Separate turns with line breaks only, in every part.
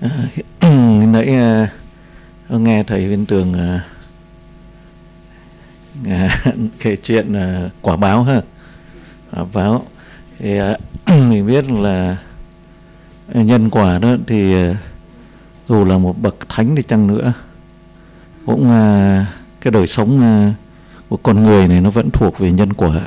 Nãy nghe thầy Viên Tường kể chuyện quả báo ha. Quả báo thì mình biết là nhân quả đó thì dù là một bậc thánh đi chăng nữa cũng cái đời sống của con người này nó vẫn thuộc về nhân quả.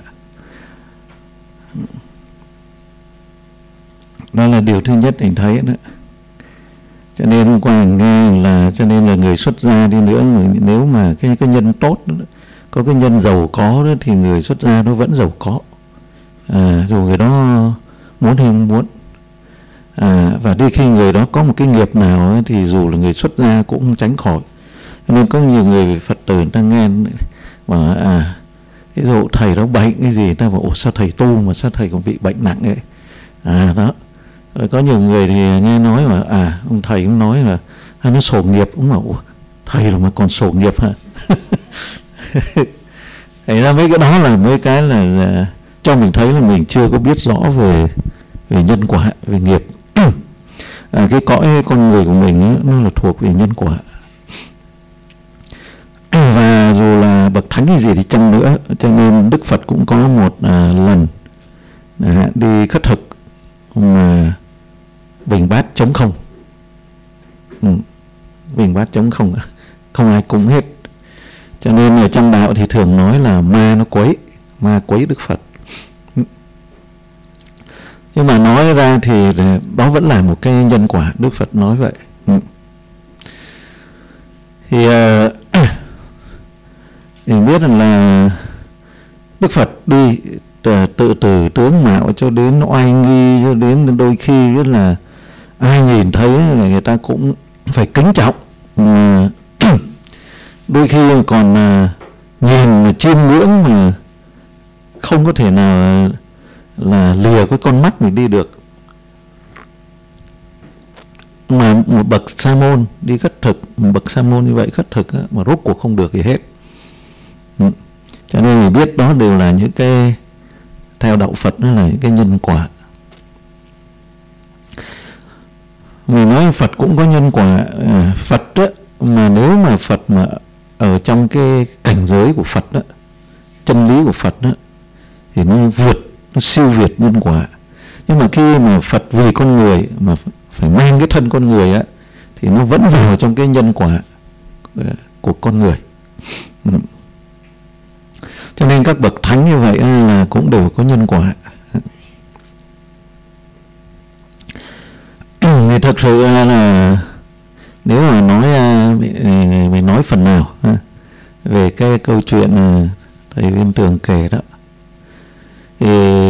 Đó là điều thứ nhất mình thấy đó. Cho nên hôm qua mình nghe là cho nên là người xuất gia đi nữa, nếu mà cái nhân tốt đó, có cái nhân giàu có đó, thì người xuất gia nó vẫn giàu có, dù người đó muốn hay không muốn. Và đi khi người đó có một cái nghiệp nào ấy, thì dù là người xuất gia cũng không tránh khỏi. Cho nên có nhiều người Phật tử người ta nghe bảo ví dụ thầy đó bệnh cái gì, ta bảo sao thầy tu mà sao thầy còn bị bệnh nặng ấy. Đó. Rồi có nhiều người thì nghe nói mà ông thầy cũng nói là nó sổ nghiệp, cũng bảo thầy rồi mà còn sổ nghiệp hả? Thế ra mấy cái đó là mấy cái là cho mình thấy là mình chưa có biết rõ về nhân quả, về nghiệp. Cái cõi con người của mình ấy, nó là thuộc về nhân quả. Và dù là bậc thánh hay gì thì chăng nữa, cho nên Đức Phật cũng có một lần đi khất thực mà bình bát trống không. Bình bát trống không, không ai cúng hết. Cho nên ở trong đạo thì thường nói là ma quấy Đức Phật. Nhưng mà nói ra thì đó vẫn là một cái nhân quả, Đức Phật nói vậy. Thì mình biết rằng là Đức Phật đi từ tướng mạo cho đến oai nghi, cho đến đôi khi rất là ai nhìn thấy là người ta cũng phải kính trọng. Đôi khi còn nhìn mà chiêm ngưỡng mà không có thể nào là lìa cái con mắt mình đi được. Mà một bậc sa môn đi khất thực, một bậc sa môn như vậy khất thực mà rốt cuộc không được gì hết. Cho nên mình biết đó đều là những cái, theo đạo Phật, đó là những cái nhân quả. Mình nói Phật cũng có nhân quả. Phật đó, mà nếu mà Phật mà ở trong cái cảnh giới của Phật đó, chân lý của Phật đó, thì nó siêu việt nhân quả. Nhưng mà khi mà Phật vì con người mà phải mang cái thân con người á, thì nó vẫn vào trong cái nhân quả của con người. Cho nên các bậc thánh như vậy là cũng đều có nhân quả. Thì thực sự là nếu mà nói mình nói phần nào về cái câu chuyện thầy Viên Tường kể đó, thì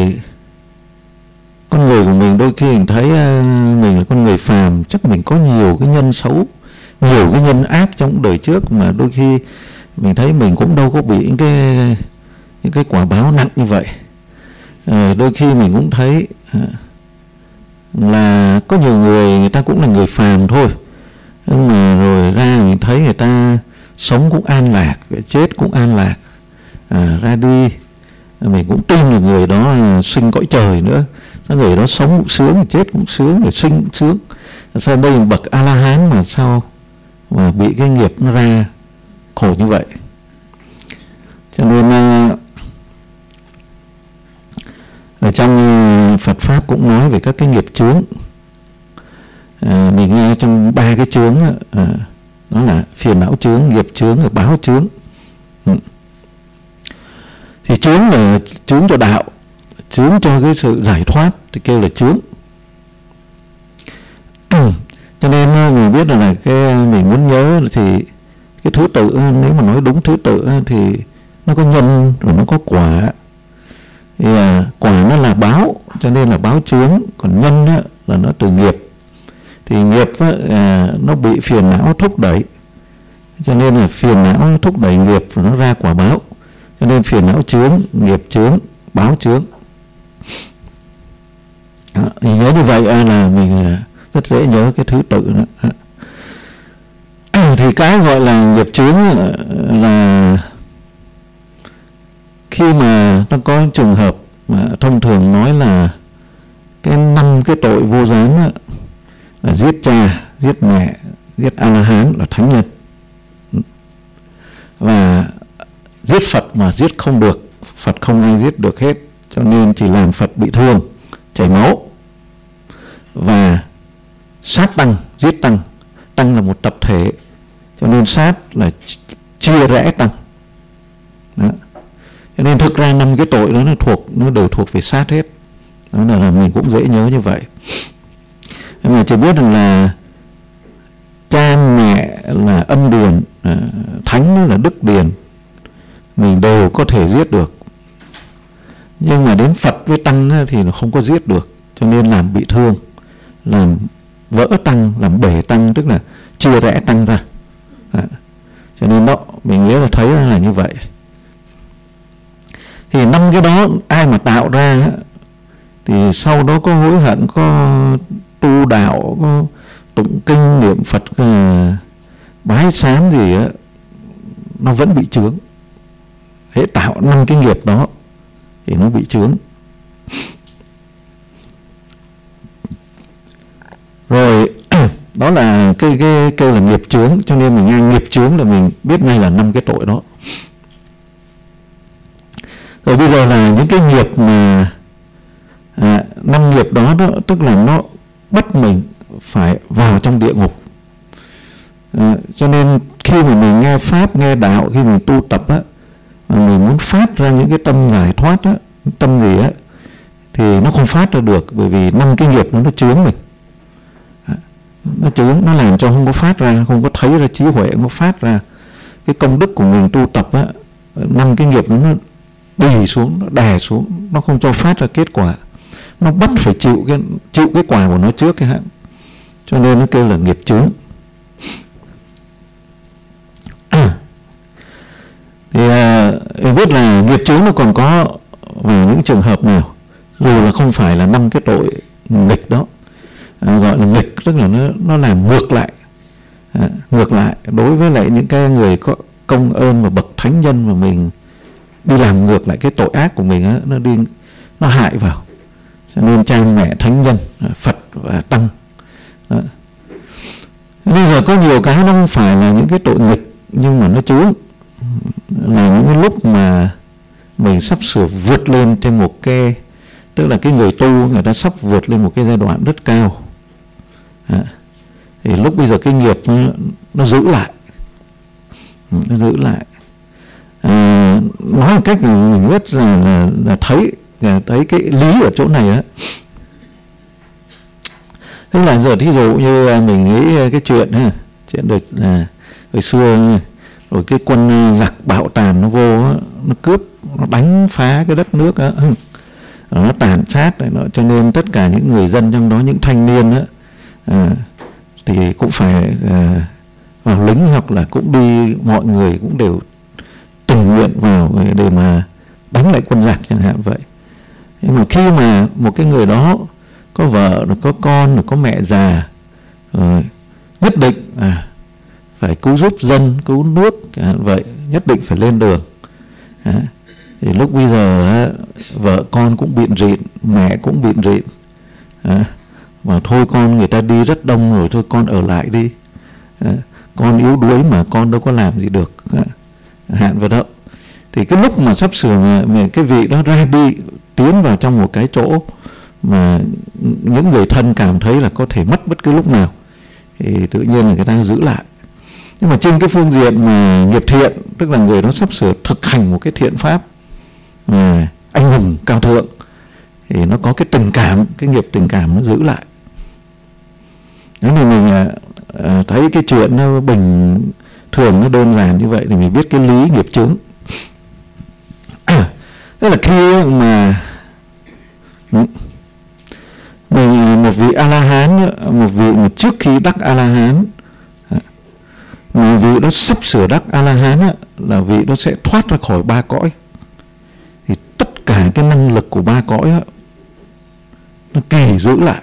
con người của mình đôi khi mình thấy mình là con người phàm, chắc mình có nhiều cái nhân xấu, nhiều cái nhân ác trong đời trước, mà đôi khi mình thấy mình cũng đâu có bị những cái quả báo nặng như vậy. Đôi khi mình cũng thấy là có nhiều người ta cũng là người phàm thôi, nhưng mà rồi ra mình thấy người ta sống cũng an lạc, chết cũng an lạc, ra đi mình cũng tin là người đó sinh cõi trời nữa, sao người đó sống cũng sướng, chết cũng sướng, rồi sinh cũng sướng. Sao đây bậc A La Hán mà sao mà bị cái nghiệp nó ra khổ như vậy? Cho nên ở trong Phật Pháp cũng nói về các cái nghiệp chướng. Mình nghe trong 3 cái chướng đó là phiền não chướng, nghiệp chướng và báo chướng. Thì chướng là chướng cho đạo, chướng cho cái sự giải thoát thì kêu là chướng. Cho nên mình biết là cái mình muốn nhớ thì cái thứ tự, nếu mà nói đúng thứ tự thì nó có nhân rồi nó có quả. Thì quả nó là báo, cho nên là báo chướng. Còn nhân là nó từ nghiệp. Thì nghiệp nó bị phiền não thúc đẩy, cho nên là phiền não thúc đẩy nghiệp và nó ra quả báo. Cho nên phiền não chướng, nghiệp chướng, báo chướng. Thì nhớ như vậy là mình rất dễ nhớ cái thứ tự đó. Thì cái gọi là nghiệp chướng là khi mà nó có trường hợp mà thông thường nói là cái 5 cái tội vô gián là giết cha, giết mẹ, giết A-la-hán là thánh nhân. Và giết Phật mà giết không được, Phật không ai giết được hết, cho nên chỉ làm Phật bị thương, chảy máu. Và sát tăng, giết tăng, tăng là một tập thể, cho nên sát là chia rẽ tăng. Đó. Cho nên thực ra 5 cái tội đó nó đều thuộc về sát hết. Đó là mình cũng dễ nhớ như vậy. Nhưng mà chỉ biết rằng là cha mẹ là âm điền, thánh là đức điền, mình đều có thể giết được. Nhưng mà đến Phật với tăng thì nó không có giết được, cho nên làm bị thương, làm vỡ tăng, làm bể tăng, tức là chia rẽ tăng ra. Cho nên đó, mình nhớ là thấy là như vậy. Thì 5 cái đó ai mà tạo ra thì sau đó có hối hận, có tu đạo, có tụng kinh niệm Phật, bái sám gì á, nó vẫn bị chướng. Hễ tạo 5 cái nghiệp đó thì nó bị chướng. Rồi đó là cái kêu là nghiệp chướng, cho nên mình nghe nghiệp chướng là mình biết ngay là 5 cái tội đó. Rồi bây giờ là những cái nghiệp mà 5 nghiệp đó, tức là nó bắt mình phải vào trong địa ngục. Cho nên khi mà mình nghe Pháp, nghe đạo, khi mình tu tập á, mà mình muốn phát ra những cái tâm giải thoát á, tâm gì á, thì nó không phát ra được, bởi vì 5 cái nghiệp nó chướng mình. Nó chướng, nó làm cho không có phát ra, không có thấy ra trí huệ, không có phát ra cái công đức của mình tu tập á. 5 cái nghiệp nó đì xuống, nó đè xuống, nó không cho phát ra kết quả, nó bắt phải chịu cái quả của nó trước cái hạng. Cho nên nó kêu là nghiệp chướng. Thì mình biết là nghiệp chướng nó còn có vào những trường hợp nào, dù là không phải là 5 cái tội nghịch đó, gọi là nghịch, tức là nó làm ngược lại, ngược lại đối với lại những cái người có công ơn và bậc thánh nhân, mà mình đi làm ngược lại cái tội ác của mình á, nó hại vào. Cho nên cha mẹ thánh nhân, Phật và tăng đó. Bây giờ có nhiều cái nó không phải là những cái tội nghịch, nhưng mà nó chướng, là những cái lúc mà mình sắp sửa vượt lên trên một cái, tức là cái người tu người ta sắp vượt lên một cái giai đoạn rất cao. Thì lúc bây giờ cái nghiệp nó giữ lại, nó giữ lại. Nói một cách mình rất là thấy cái lý ở chỗ này á. Tức là giờ thí dụ như mình nghĩ cái chuyện đời hồi xưa, rồi cái quân giặc bạo tàn nó vô, nó cướp, nó đánh phá cái đất nước á, nó tàn sát, cho nên tất cả những người dân trong đó, những thanh niên á, thì cũng phải vào lính, hoặc là cũng đi, mọi người cũng đều tình nguyện vào để mà đánh lại quân giặc chẳng hạn vậy. Nhưng mà khi mà một cái người đó có vợ, rồi có con, rồi có mẹ già, rồi nhất định phải cứu giúp dân, cứu nước chẳng hạn vậy, nhất định phải lên đường. Thì lúc bây giờ vợ con cũng bịn rịn, mẹ cũng bịn rịn, mà thôi con người ta đi rất đông rồi, thôi con ở lại đi, con yếu đuối mà con đâu có làm gì được, hạn vậy đó. Thì cái lúc mà sắp sửa mà cái vị đó ra đi, tiến vào trong một cái chỗ mà những người thân cảm thấy là có thể mất bất cứ lúc nào, thì tự nhiên là người ta giữ lại. Nhưng mà trên cái phương diện mà nghiệp thiện, tức là người đó sắp sửa thực hành một cái thiện pháp anh hùng cao thượng, thì nó có cái tình cảm, cái nghiệp tình cảm nó giữ lại. Nếu mà mình thấy cái chuyện nó bình thường, nó đơn giản như vậy, thì mình biết cái lý nghiệp chướng. Tức là khi mà mình một vị A-la-hán, một vị mà trước khi đắc A-la-hán, mà vị đó sắp sửa đắc A-la-hán là vị đó sẽ thoát ra khỏi 3 cõi. Thì tất cả cái năng lực của 3 cõi nó kỳ giữ lại,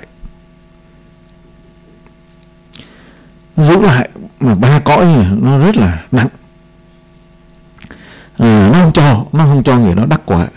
giữ lại, mà 3 cõi này nó rất là nặng, nó không cho người đó đắc quả.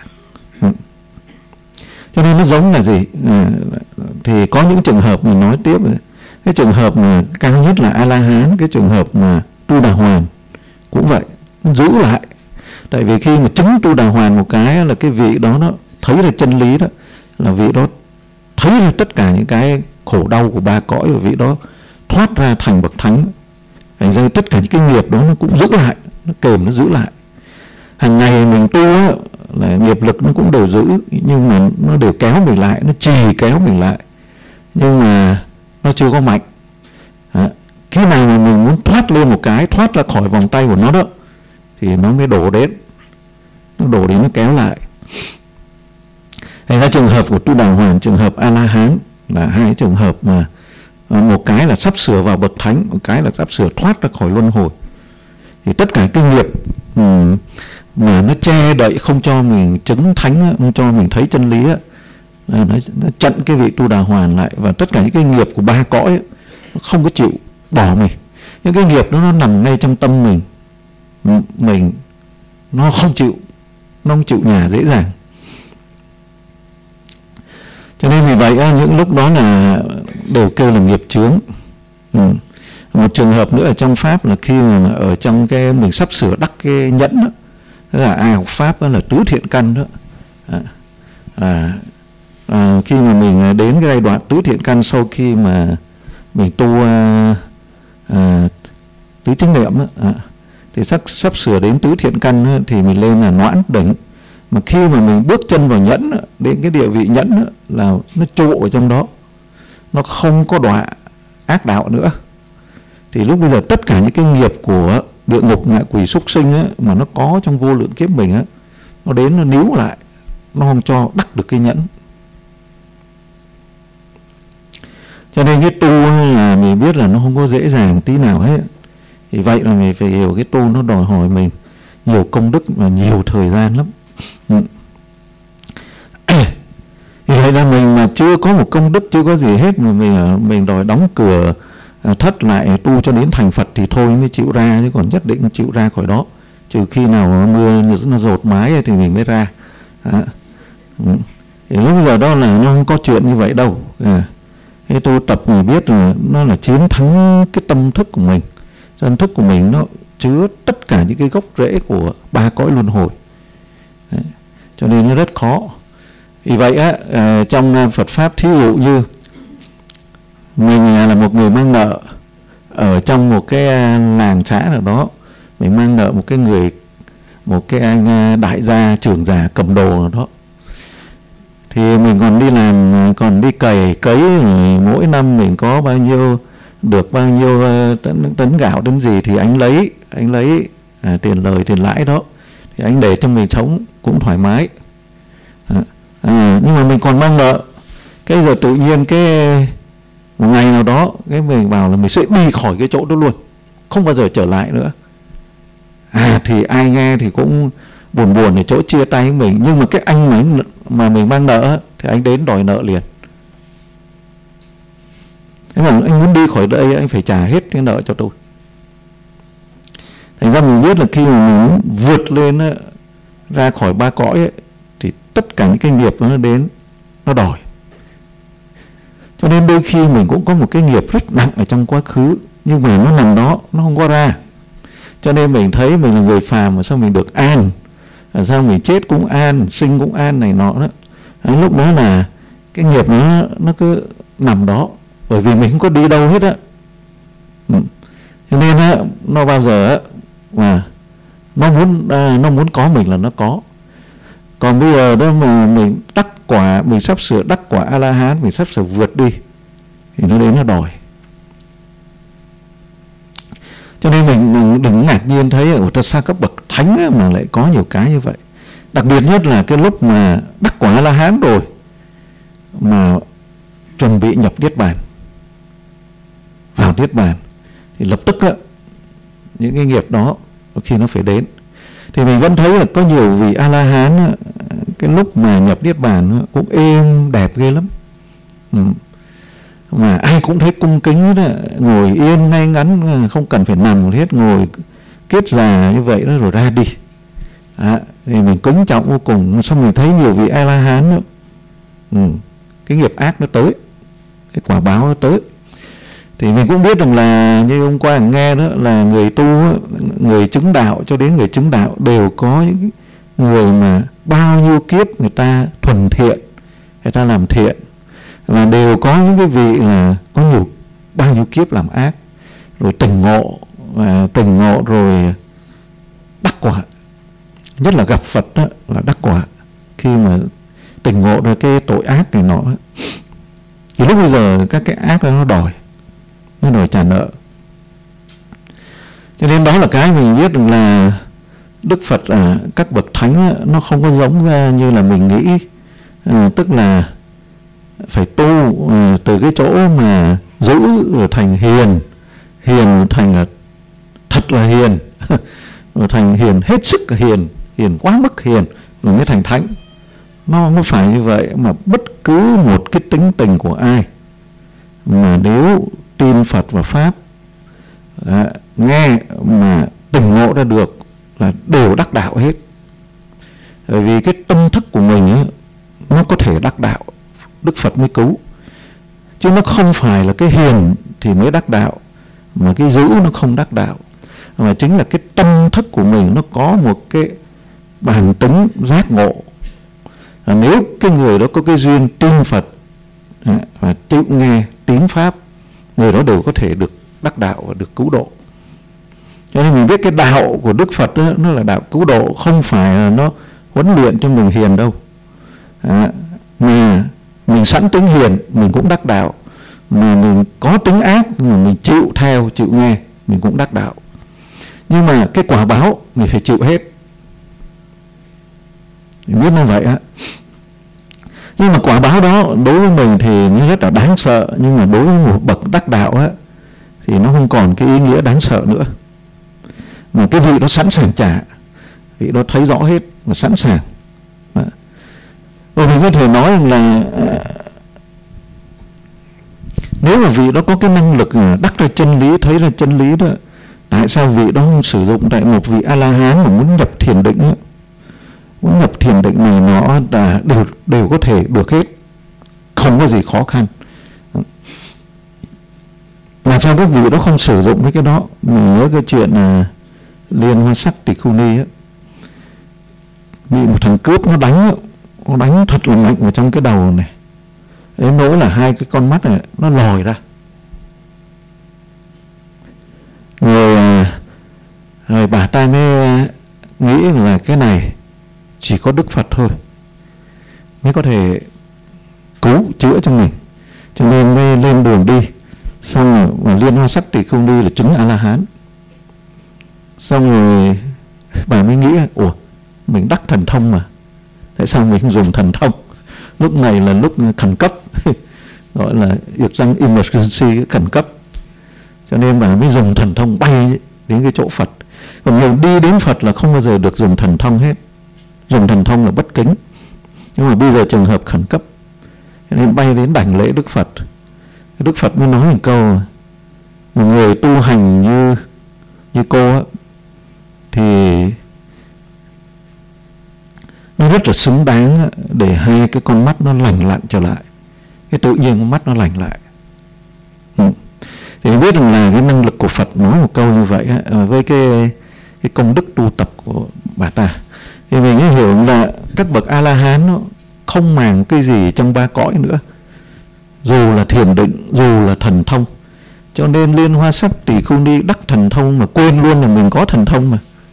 Cho nên nó giống là gì? Thì có những trường hợp mình nói tiếp, Cái trường hợp mà cao nhất là A La Hán, cái trường hợp mà Tu Đà Hoàn cũng vậy, nó giữ lại. Tại vì khi mà chứng Tu Đà Hoàn một cái là cái vị đó nó thấy ra chân lý đó, là vị đó thấy ra tất cả những cái khổ đau của ba cõi, và vị đó thoát ra thành bậc thánh. Thành ra tất cả những cái nghiệp đó nó cũng giữ lại, nó kềm, nó giữ lại. Hàng ngày mình tu á, là nghiệp lực nó cũng đều giữ, nhưng mà nó đều kéo mình lại, nó trì kéo mình lại, nhưng mà nó chưa có mạnh. Khi nào mà mình muốn thoát lên một cái, thoát ra khỏi vòng tay của nó đó, thì nó mới đổ đến, nó kéo lại. Thành ra trường hợp của Tu Đà Hoàn, trường hợp A La Hán là hai trường hợp mà một cái là sắp sửa vào bậc thánh, một cái là sắp sửa thoát ra khỏi luân hồi. Thì tất cả cái nghiệp mà nó che đậy không cho mình chứng thánh, không cho mình thấy chân lý, nó chặn cái vị Tu Đà Hoàn lại. Và tất cả những cái nghiệp của ba cõi nó không có chịu bỏ mình. Những cái nghiệp nó nằm ngay trong tâm mình nó không chịu nhả dễ dàng. Cho nên vì vậy những lúc đó là đều kêu là nghiệp chướng. Một trường hợp nữa ở trong Pháp là khi mà ở trong cái mình sắp sửa đắc cái nhẫn đó, tức là ai học Pháp đó là tứ thiện căn đó. Khi mà mình đến cái giai đoạn tứ thiện căn, sau khi mà mình tu tứ chánh niệm đó, thì sắp sửa đến tứ thiện căn đó, thì mình lên là noãn đỉnh. Mà khi mà mình bước chân vào nhẫn, đến cái địa vị nhẫn là nó trụ ở trong đó, nó không có đọa ác đạo nữa. Thì lúc bây giờ tất cả những cái nghiệp của địa ngục, ngạ quỷ, súc sinh mà nó có trong vô lượng kiếp mình nó đến, nó níu lại, nó không cho đắc được cái nhẫn. Cho nên cái tu là mình biết là nó không có dễ dàng tí nào hết. Thì vậy là mình phải hiểu cái tu nó đòi hỏi mình nhiều công đức và nhiều thời gian lắm. Thì vậy là mình mà chưa có một công đức, chưa có gì hết, mà mình đòi đóng cửa thất lại tu cho đến thành Phật thì thôi mới chịu ra, chứ còn nhất định chịu ra khỏi đó. Trừ khi nào mưa nó dột mái thì mình mới ra. Thì lúc bây giờ đó là nó không có chuyện như vậy đâu. Cái tu tập mình biết là nó là chiến thắng cái tâm thức của mình. Tâm thức của mình nó chứa tất cả những cái gốc rễ của ba cõi luân hồi. Cho nên nó rất khó. Vì vậy trong Phật Pháp, thí dụ như mình là một người mang nợ ở trong một cái làng xã nào đó, mình mang nợ một cái anh đại gia, trưởng giả, cầm đồ nào đó, thì mình còn đi làm, còn đi cày cấy, mỗi năm mình có được bao nhiêu tấn gạo tấn gì thì anh lấy tiền lời tiền lãi đó, thì anh để cho mình sống cũng thoải mái. Nhưng mà mình còn mang nợ. Cái giờ tự nhiên một ngày nào đó cái mình bảo là mình sẽ đi khỏi cái chỗ đó luôn, không bao giờ trở lại nữa. Thì ai nghe thì cũng buồn ở chỗ chia tay với mình. Nhưng mà cái anh mà mình mang nợ thì anh đến đòi nợ liền. Thế mà anh muốn đi khỏi đây, anh phải trả hết cái nợ cho tôi. Thành ra mình biết là khi mà mình muốn vượt lên ra khỏi ba cõi thì tất cả những cái nghiệp nó đến, nó đòi. Cho nên đôi khi mình cũng có một cái nghiệp rất nặng ở trong quá khứ, nhưng mà nó nằm đó, nó không có ra. Cho nên mình thấy mình là người phàm mà sao mình được an, sao mình chết cũng an, sinh cũng an này nọ đó. Lúc đó là cái nghiệp nó cứ nằm đó, bởi vì mình không có đi đâu hết á. Cho nên nó bao giờ mà nó muốn có mình là nó có. Còn bây giờ đó mà mình đắc quả, mình sắp sửa đắc quả A La Hán, mình sắp sửa vượt đi, thì nó đến nó đòi. Cho nên mình đừng ngạc nhiên thấy ở sao các bậc thánh mà lại có nhiều cái như vậy. Đặc biệt nhất là cái lúc mà đắc quả A La Hán rồi mà chuẩn bị nhập Niết Bàn, vào Niết Bàn, thì lập tức những cái nghiệp đó khi nó phải đến. Thì mình vẫn thấy là có nhiều vị A La Hán cái lúc mà nhập Niết Bàn cũng êm đẹp ghê lắm. Mà ai cũng thấy cung kính đó, ngồi yên ngay ngắn, không cần phải nằm hết, ngồi kết già như vậy đó rồi ra đi. Thì mình kính trọng vô cùng. Xong mình thấy nhiều vị A La Hán đó, cái nghiệp ác nó tới, cái quả báo nó tới. Thì mình cũng biết rằng là như hôm qua nghe đó, là người tu, người chứng đạo cho đến người chứng đạo đều có những người mà bao nhiêu kiếp người ta thuần thiện, người ta làm thiện, và đều có những cái vị là có bao nhiêu kiếp làm ác, rồi tỉnh ngộ, và tỉnh ngộ rồi đắc quả. Nhất là gặp Phật đó, là đắc quả. Khi mà tỉnh ngộ rồi cái tội ác này nọ, thì lúc bây giờ các cái ác đó nó đòi trả nợ. Cho nên đó là cái mình biết được là Đức Phật, các bậc thánh nó không có giống như là mình nghĩ, tức là phải tu từ cái chỗ mà giữ rồi thành hiền thành là thật là hiền rồi thành hiền hết sức hiền quá mức hiền rồi mới thành thánh. Nó không phải như vậy, mà bất cứ một cái tính tình của ai mà nếu tin Phật và Pháp, nghe mà tỉnh ngộ ra được là đều đắc đạo hết. Bởi vì cái tâm thức của mình ấy, nó có thể đắc đạo, Đức Phật mới cứu. Chứ nó không phải là cái hiền thì mới đắc đạo, mà cái dữ nó không đắc đạo. Mà chính là cái tâm thức của mình nó có một cái bản tính giác ngộ. Nếu cái người đó có cái duyên tin Phật và chịu nghe tín Pháp, người đó đều có thể được đắc đạo và được cứu độ. Cho nên mình biết cái đạo của Đức Phật đó, nó là đạo cứu độ, không phải là nó huấn luyện cho mình hiền đâu. Mà mình sẵn tính hiền mình cũng đắc đạo, mà mình có tính ác mà mình chịu theo, chịu nghe mình cũng đắc đạo. Nhưng mà cái quả báo mình phải chịu hết. Mình biết như vậy á. Nhưng mà quả báo đó đối với mình thì nó rất là đáng sợ, nhưng mà đối với một bậc đắc đạo á thì nó không còn cái ý nghĩa đáng sợ nữa. Mà cái vị đó sẵn sàng trả, vị đó thấy rõ hết và sẵn sàng. Rồi mình có thể nói rằng là nếu mà vị đó có cái năng lực đắc ra chân lý, thấy ra chân lý đó, tại sao vị đó không sử dụng tại một vị A-la-hán mà muốn nhập thiền định đó, muốn nhập thiền định này nó là đều có thể được hết, không có gì khó khăn. Là sao các vị đó không sử dụng với cái đó? Mình nhớ cái chuyện là Liên Hoa Sắc Tỳ Khưu Ni á, bị một thằng cướp nó đánh thật là mạnh vào trong cái đầu này, đến nỗi là hai cái con mắt này nó lòi ra. Rồi bà ta mới nghĩ là cái này chỉ có Đức Phật thôi mới có thể cứu chữa cho mình, cho nên mới lên đường đi. Xong rồi Liên Hoa Sắc Tỳ Khưu Ni là chứng A-la-hán. Xong rồi bà mới nghĩ, ủa mình đắc thần thông mà, tại sao mình không dùng thần thông? Lúc này là lúc khẩn cấp gọi là việc rằng emergency, khẩn cấp, cho nên bà mới dùng thần thông bay đến cái chỗ Phật. Còn người đi đến Phật là không bao giờ được dùng thần thông hết, dùng thần thông là bất kính. Nhưng mà bây giờ trường hợp khẩn cấp, cho nên bay đến đảnh lễ Đức Phật. Đức Phật mới nói một câu, một người tu hành như cô á, thì nó rất là xứng đáng để hai cái con mắt nó lành lặn trở lại, cái tự nhiên con mắt nó lành lại. Thì biết rằng là cái năng lực của Phật nói một câu như vậy với cái công đức tu tập của bà ta, thì mình mới hiểu là các bậc A-la-hán nó không màng cái gì trong ba cõi nữa, dù là thiền định, dù là thần thông. Cho nên Liên Hoa Sắc Tỳ Khưu Ni đắc thần thông mà quên luôn là mình có thần thông mà.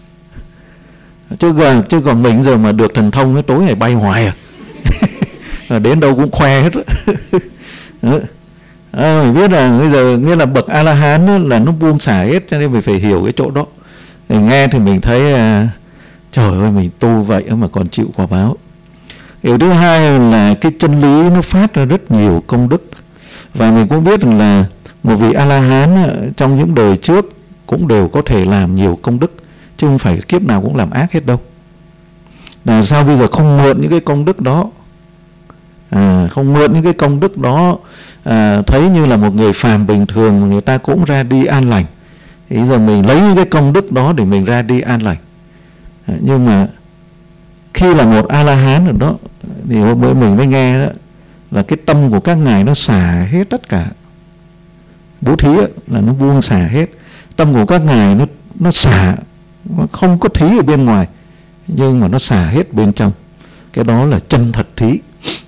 Chứ còn mình giờ mà được thần thông, tối ngày bay hoài đến đâu cũng khoe hết. Mình biết là bây giờ nghĩa là bậc A-la-hán là nó buông xả hết, cho nên mình phải hiểu cái chỗ đó. Để nghe thì mình thấy trời ơi, mình tu vậy mà còn chịu quả báo. Điều thứ hai là cái chân lý nó phát ra rất nhiều công đức. Và mình cũng biết rằng là một vị A-la-hán trong những đời trước cũng đều có thể làm nhiều công đức, chứ không phải kiếp nào cũng làm ác hết đâu. Là sao bây giờ không mượn những cái công đức đó, không mượn những cái công đức đó, thấy như là một người phàm bình thường mà người ta cũng ra đi an lành, thì giờ mình lấy những cái công đức đó để mình ra đi an lành. Nhưng mà khi là một A-la-hán rồi đó, thì hôm bữa mình mới nghe đó, là cái tâm của các ngài nó xả hết tất cả. bố thí là nó buông xả hết. Tâm của các ngài nó xả, nó không có thí ở bên ngoài, nhưng mà nó xả hết bên trong. Cái đó là chân thật thí.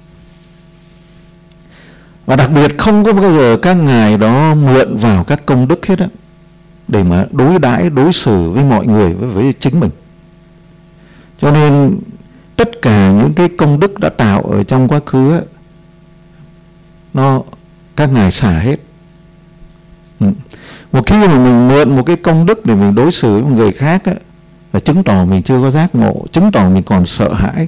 Và đặc biệt không có bao giờ các ngài đó mượn vào các công đức hết á, để mà đối đãi, đối xử với mọi người, với chính mình. Cho nên tất cả những cái công đức đã tạo ở trong quá khứ á, các ngài xả hết. Một khi mà mình mượn một cái công đức để mình đối xử với người khác á, là chứng tỏ mình chưa có giác ngộ, chứng tỏ mình còn sợ hãi.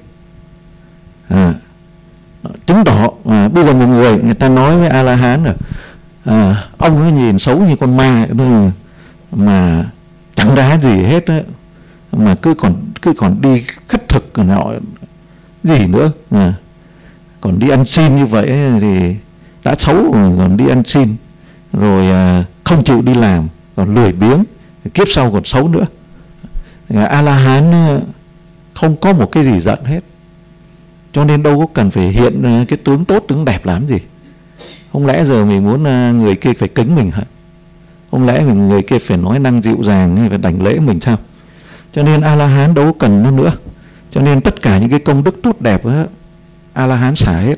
Chứng tỏ bây giờ một người ta nói với A-la-hán là ông ấy nhìn xấu như con ma mà chẳng ra gì hết á, mà cứ còn đi khất thực nọ gì nữa, còn đi ăn xin như vậy thì đã xấu rồi, còn đi ăn xin rồi không chịu đi làm, còn lười biếng, kiếp sau còn xấu nữa. A-la-hán không có một cái gì giận hết, cho nên đâu có cần phải hiện cái tướng tốt tướng đẹp làm gì. Không lẽ giờ mình muốn người kia phải kính mình hả? Không lẽ người kia phải nói năng dịu dàng hay phải đảnh lễ mình sao? Cho nên A-la-hán đâu có cần nó nữa. Cho nên tất cả những cái công đức tốt đẹp đó, A-la-hán xả hết.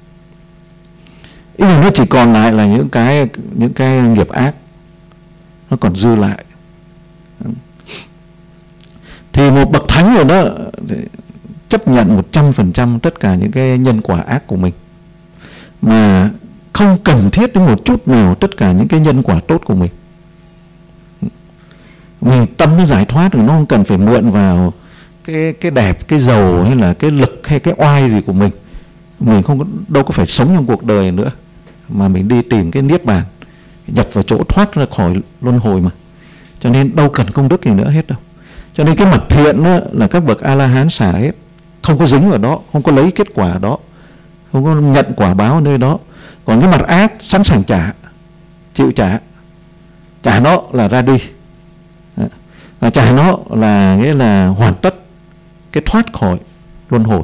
Ý là nó chỉ còn lại là những cái nghiệp ác nó còn dư lại. Thì một bậc thánh rồi đó chấp nhận 100% tất cả những cái nhân quả ác của mình, mà không cần thiết đến một chút nào tất cả những cái nhân quả tốt của mình. Mình tâm nó giải thoát rồi, nó không cần phải mượn vào cái đẹp, cái giàu hay là cái lực hay cái oai gì của mình. Mình đâu có phải sống trong cuộc đời nữa, mà mình đi tìm cái niết bàn, nhập vào chỗ thoát ra khỏi luân hồi mà. Cho nên đâu cần công đức gì nữa hết đâu. Cho nên cái mặt thiện đó là các bậc A-la-hán xả hết, không có dính vào đó, không có lấy kết quả đó, không có nhận quả báo ở nơi đó. Còn cái mặt ác sẵn sàng trả, chịu trả nó là ra đi, và trả nó là nghĩa là hoàn tất cái thoát khỏi luân hồi.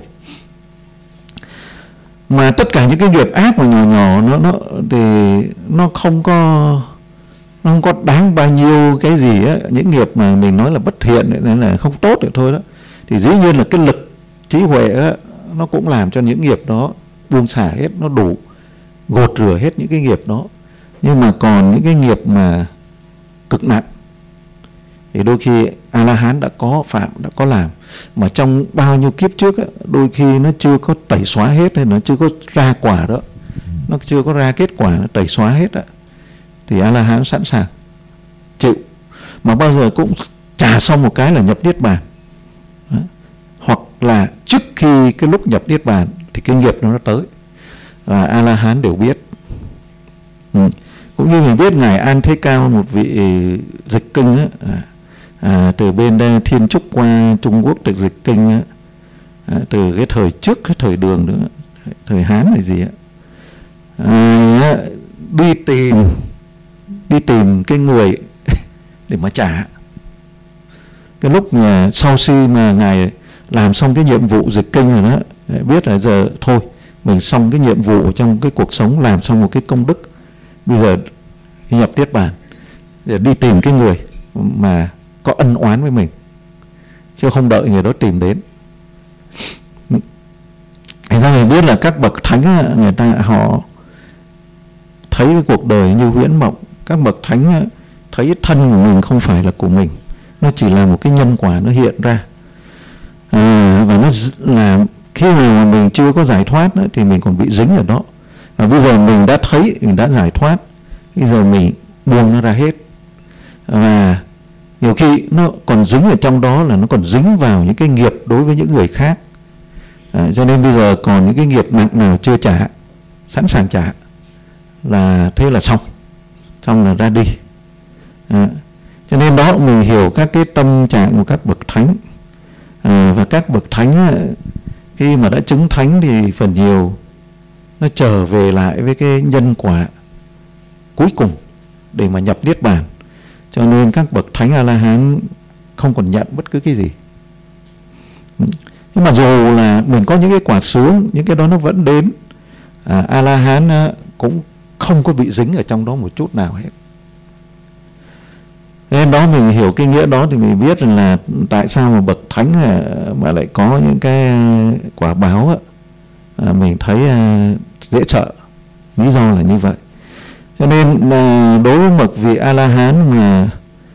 Mà tất cả những cái nghiệp ác mà nhỏ nó thì nó không có đáng bao nhiêu cái gì á. Những nghiệp mà mình nói là bất thiện nên là không tốt thì thôi đó, thì dĩ nhiên là cái lực trí huệ á, nó cũng làm cho những nghiệp đó buông xả hết, nó đủ gột rửa hết những cái nghiệp đó. Nhưng mà còn những cái nghiệp mà cực nặng thì đôi khi A-la-hán đã có làm, mà trong bao nhiêu kiếp trước á, đôi khi nó chưa có tẩy xóa hết, hay nó chưa có ra quả đó, nó chưa có ra kết quả, nó tẩy xóa hết á, thì A-la-hán sẵn sàng chịu, mà bao giờ cũng trả xong một cái là nhập niết bàn. Đó. Hoặc là trước khi cái lúc nhập niết bàn thì cái nghiệp nó tới, và A-la-hán đều biết. Cũng như mình biết ngài An Thế Cao, một vị dịch kinh á, từ bên Thiên Trúc qua Trung Quốc được dịch kinh á, từ cái thời trước cái thời Đường nữa, thời Hán hay gì á, đi tìm cái người để mà trả. Cái lúc mà sau khi mà ngài làm xong cái nhiệm vụ dịch kinh rồi đó, biết là giờ thôi mình xong cái nhiệm vụ trong cái cuộc sống, làm xong một cái công đức, bây giờ nhập niết bàn, để đi tìm cái người mà có ân oán với mình, chứ không đợi người đó tìm đến. Thành ra người biết là các bậc thánh người ta họ thấy cái cuộc đời như huyễn mộng. Các bậc thánh thấy thân của mình không phải là của mình, nó chỉ là một cái nhân quả nó hiện ra, và nó là khi mà mình chưa có giải thoát nữa, thì mình còn bị dính ở đó. Và bây giờ mình đã thấy, mình đã giải thoát, bây giờ mình buông nó ra hết. Và nhiều khi nó còn dính ở trong đó, là nó còn dính vào những cái nghiệp đối với những người khác. Cho nên bây giờ còn những cái nghiệp nặng nào chưa trả, sẵn sàng trả, là thế là xong là ra đi. Cho nên đó mình hiểu các cái tâm trạng của các bậc thánh. Và các bậc thánh khi mà đã chứng thánh thì phần nhiều nó trở về lại với cái nhân quả cuối cùng để mà nhập niết bàn. Cho nên các bậc thánh A-la-hán không còn nhận bất cứ cái gì. Nhưng mà dù là mình có những cái quả sướng, những cái đó nó vẫn đến. A-la-hán cũng không có bị dính ở trong đó một chút nào hết. Nên đó mình hiểu cái nghĩa đó thì mình biết rằng là tại sao mà bậc thánh mà lại có những cái quả báo mình thấy dễ sợ. Lý do là như vậy. Cho nên đối với bậc vị A-la-hán mà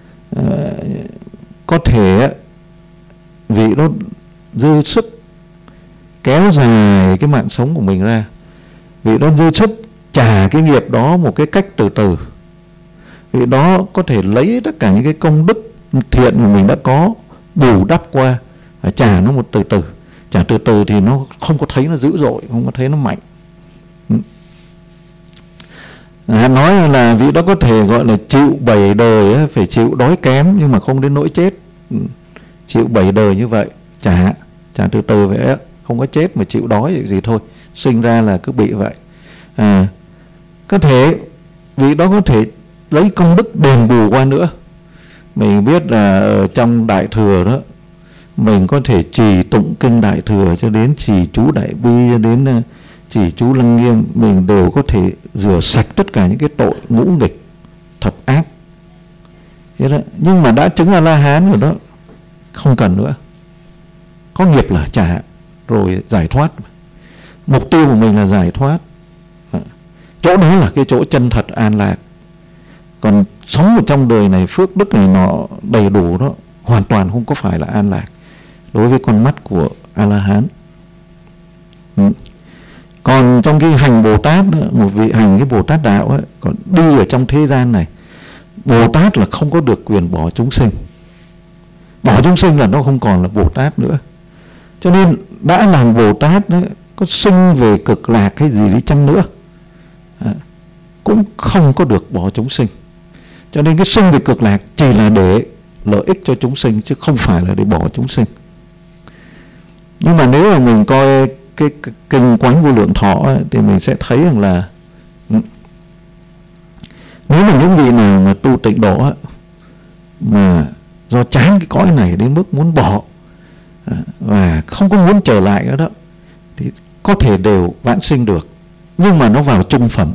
có thể vị đó dư sức kéo dài cái mạng sống của mình ra, vị đó dư sức trả cái nghiệp đó một cái cách từ từ, vị đó có thể lấy tất cả những cái công đức thiện mà mình đã có bù đắp qua và trả nó một từ từ. Trả từ từ thì nó không có thấy nó dữ dội, không có thấy nó mạnh. Nói là vị đó có thể gọi là chịu 7 đời phải chịu đói kém nhưng mà không đến nỗi chết. Chịu 7 đời như vậy, trả từ từ vậy, không có chết mà chịu đói gì thôi, sinh ra là cứ bị vậy. Có thể vị đó có thể lấy công đức đền bù qua nữa. Mình biết là ở trong Đại Thừa đó, mình có thể trì tụng kinh Đại Thừa cho đến trì chú Đại Bi, cho đến trì chú Lăng Nghiêm, mình đều có thể rửa sạch tất cả những cái tội ngũ nghịch thập ác. Thế đó. Nhưng mà đã chứng A-la-hán rồi đó, không cần nữa. Có nghiệp là trả rồi giải thoát. Mục tiêu của mình là giải thoát. Chỗ đó là cái chỗ chân thật an lạc. Còn sống ở trong đời này, phước đức này nó đầy đủ đó, hoàn toàn không có phải là an lạc đối với con mắt của A-la-hán. Còn trong cái hành Bồ Tát, một vị hành cái Bồ Tát đạo ấy, còn đi ở trong thế gian này, Bồ Tát là không có được quyền bỏ chúng sinh. Bỏ chúng sinh là nó không còn là Bồ Tát nữa. Cho nên đã làm Bồ Tát đấy, có sinh về cực lạc hay gì đi chăng nữa, cũng không có được bỏ chúng sinh. Cho nên cái sinh về cực lạc chỉ là để lợi ích cho chúng sinh, chứ không phải là để bỏ chúng sinh. Nhưng mà nếu mà mình coi cái kinh Quán Vô Lượng Thọ ấy, thì mình sẽ thấy rằng là nếu mà những vị nào mà tu tịnh độ ấy, mà do chán cái cõi này đến mức muốn bỏ và không có muốn trở lại nữa đó, thì có thể đều vãng sinh được. Nhưng mà nó vào trung phẩm,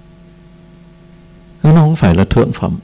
nó không phải là thượng phẩm.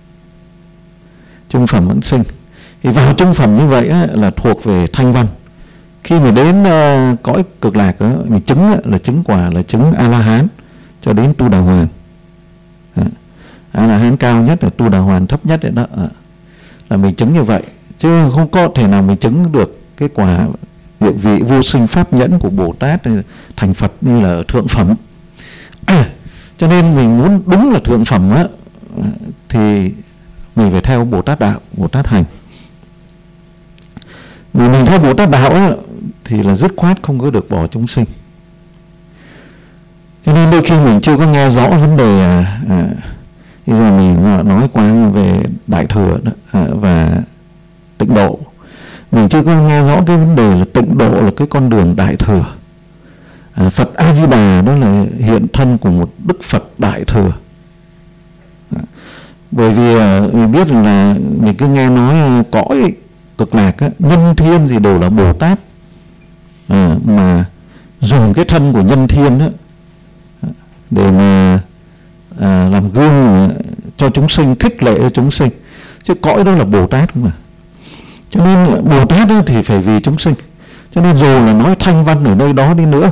Trung phẩm vãng sinh thì vào trung phẩm như vậy ấy, là thuộc về thanh văn. Khi mà đến cõi cực lạc đó, mình chứng là chứng quả là chứng A-la-hán cho đến Tu Đà Hoàn. A-la-hán cao nhất là Tu Đà Hoàn thấp nhất đấy đó, là mình chứng như vậy. Chứ không có thể nào mình chứng được cái quả địa vị vô sinh pháp nhẫn của Bồ Tát thành Phật như là thượng phẩm. Cho nên mình muốn đúng là thượng phẩm á, thì mình phải theo Bồ Tát đạo, Bồ Tát hành. Mình theo Bồ Tát đạo á, thì là dứt khoát không có được bỏ chúng sinh. Cho nên đôi khi mình chưa có nghe rõ vấn đề bây giờ mình nói qua về Đại Thừa đó, và tịnh độ. Mình chưa có nghe rõ cái vấn đề là tịnh độ là cái con đường Đại Thừa. Phật A-di-đà đó là hiện thân của một Đức Phật Đại Thừa. Bởi vì mình biết là mình cứ nghe nói cõi cực lạc á, nhân thiên gì đều là Bồ Tát, mà dùng cái thân của nhân thiên á, để mà làm gương cho chúng sinh, khích lệ cho chúng sinh. Chứ cõi đó là Bồ Tát không à. Cho nên Bồ Tát thì phải vì chúng sinh. Cho nên dù là nói thanh văn ở nơi đó đi nữa,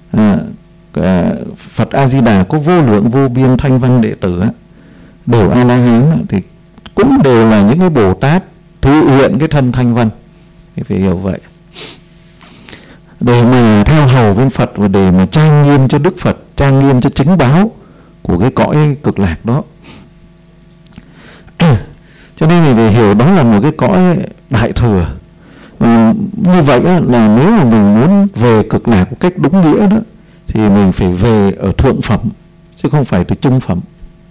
Phật A-di-đà có vô lượng vô biên thanh văn đệ tử á, đều A-la-hán thì cũng đều là những cái Bồ Tát thể hiện cái thân thanh văn. Thì phải hiểu vậy. Để mà theo hầu bên Phật và để mà trang nghiêm cho Đức Phật, trang nghiêm cho chính báo của cái cõi cực lạc đó. Cho nên mình phải hiểu đó là một cái cõi Đại Thừa. Như vậy là nếu mà mình muốn về cực lạc một cách đúng nghĩa đó, thì mình phải về ở thượng phẩm, chứ không phải từ trung phẩm.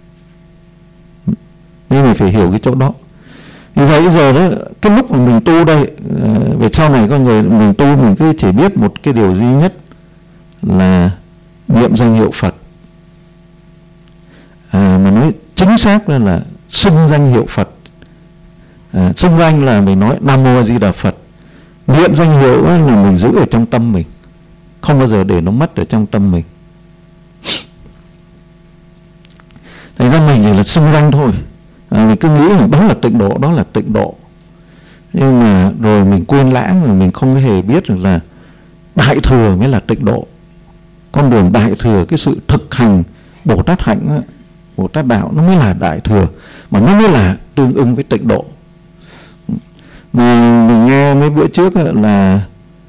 Nên mình phải hiểu cái chỗ đó. Vì vậy giờ đó, cái lúc mà mình tu đây, về sau này con người mình tu, mình cứ chỉ biết một cái điều duy nhất là niệm danh hiệu Phật. Mà nói chính xác là xưng danh hiệu Phật. Xưng danh là mình nói Nam Mô A Di Đà Phật. Niệm danh hiệu là mình giữ ở trong tâm mình, không bao giờ để nó mất ở trong tâm mình. xưng danh thôi. Mình cứ nghĩ là đó là tịnh độ, đó là tịnh độ. Nhưng mà rồi mình quên lãng, rồi mình không hề biết được là đại thừa mới là tịnh độ. Con đường đại thừa, cái sự thực hành Bồ Tát hạnh á, Bồ Tát đạo nó mới là đại thừa, mà nó mới là tương ưng với tịnh độ. Mà mình nghe mấy bữa trước là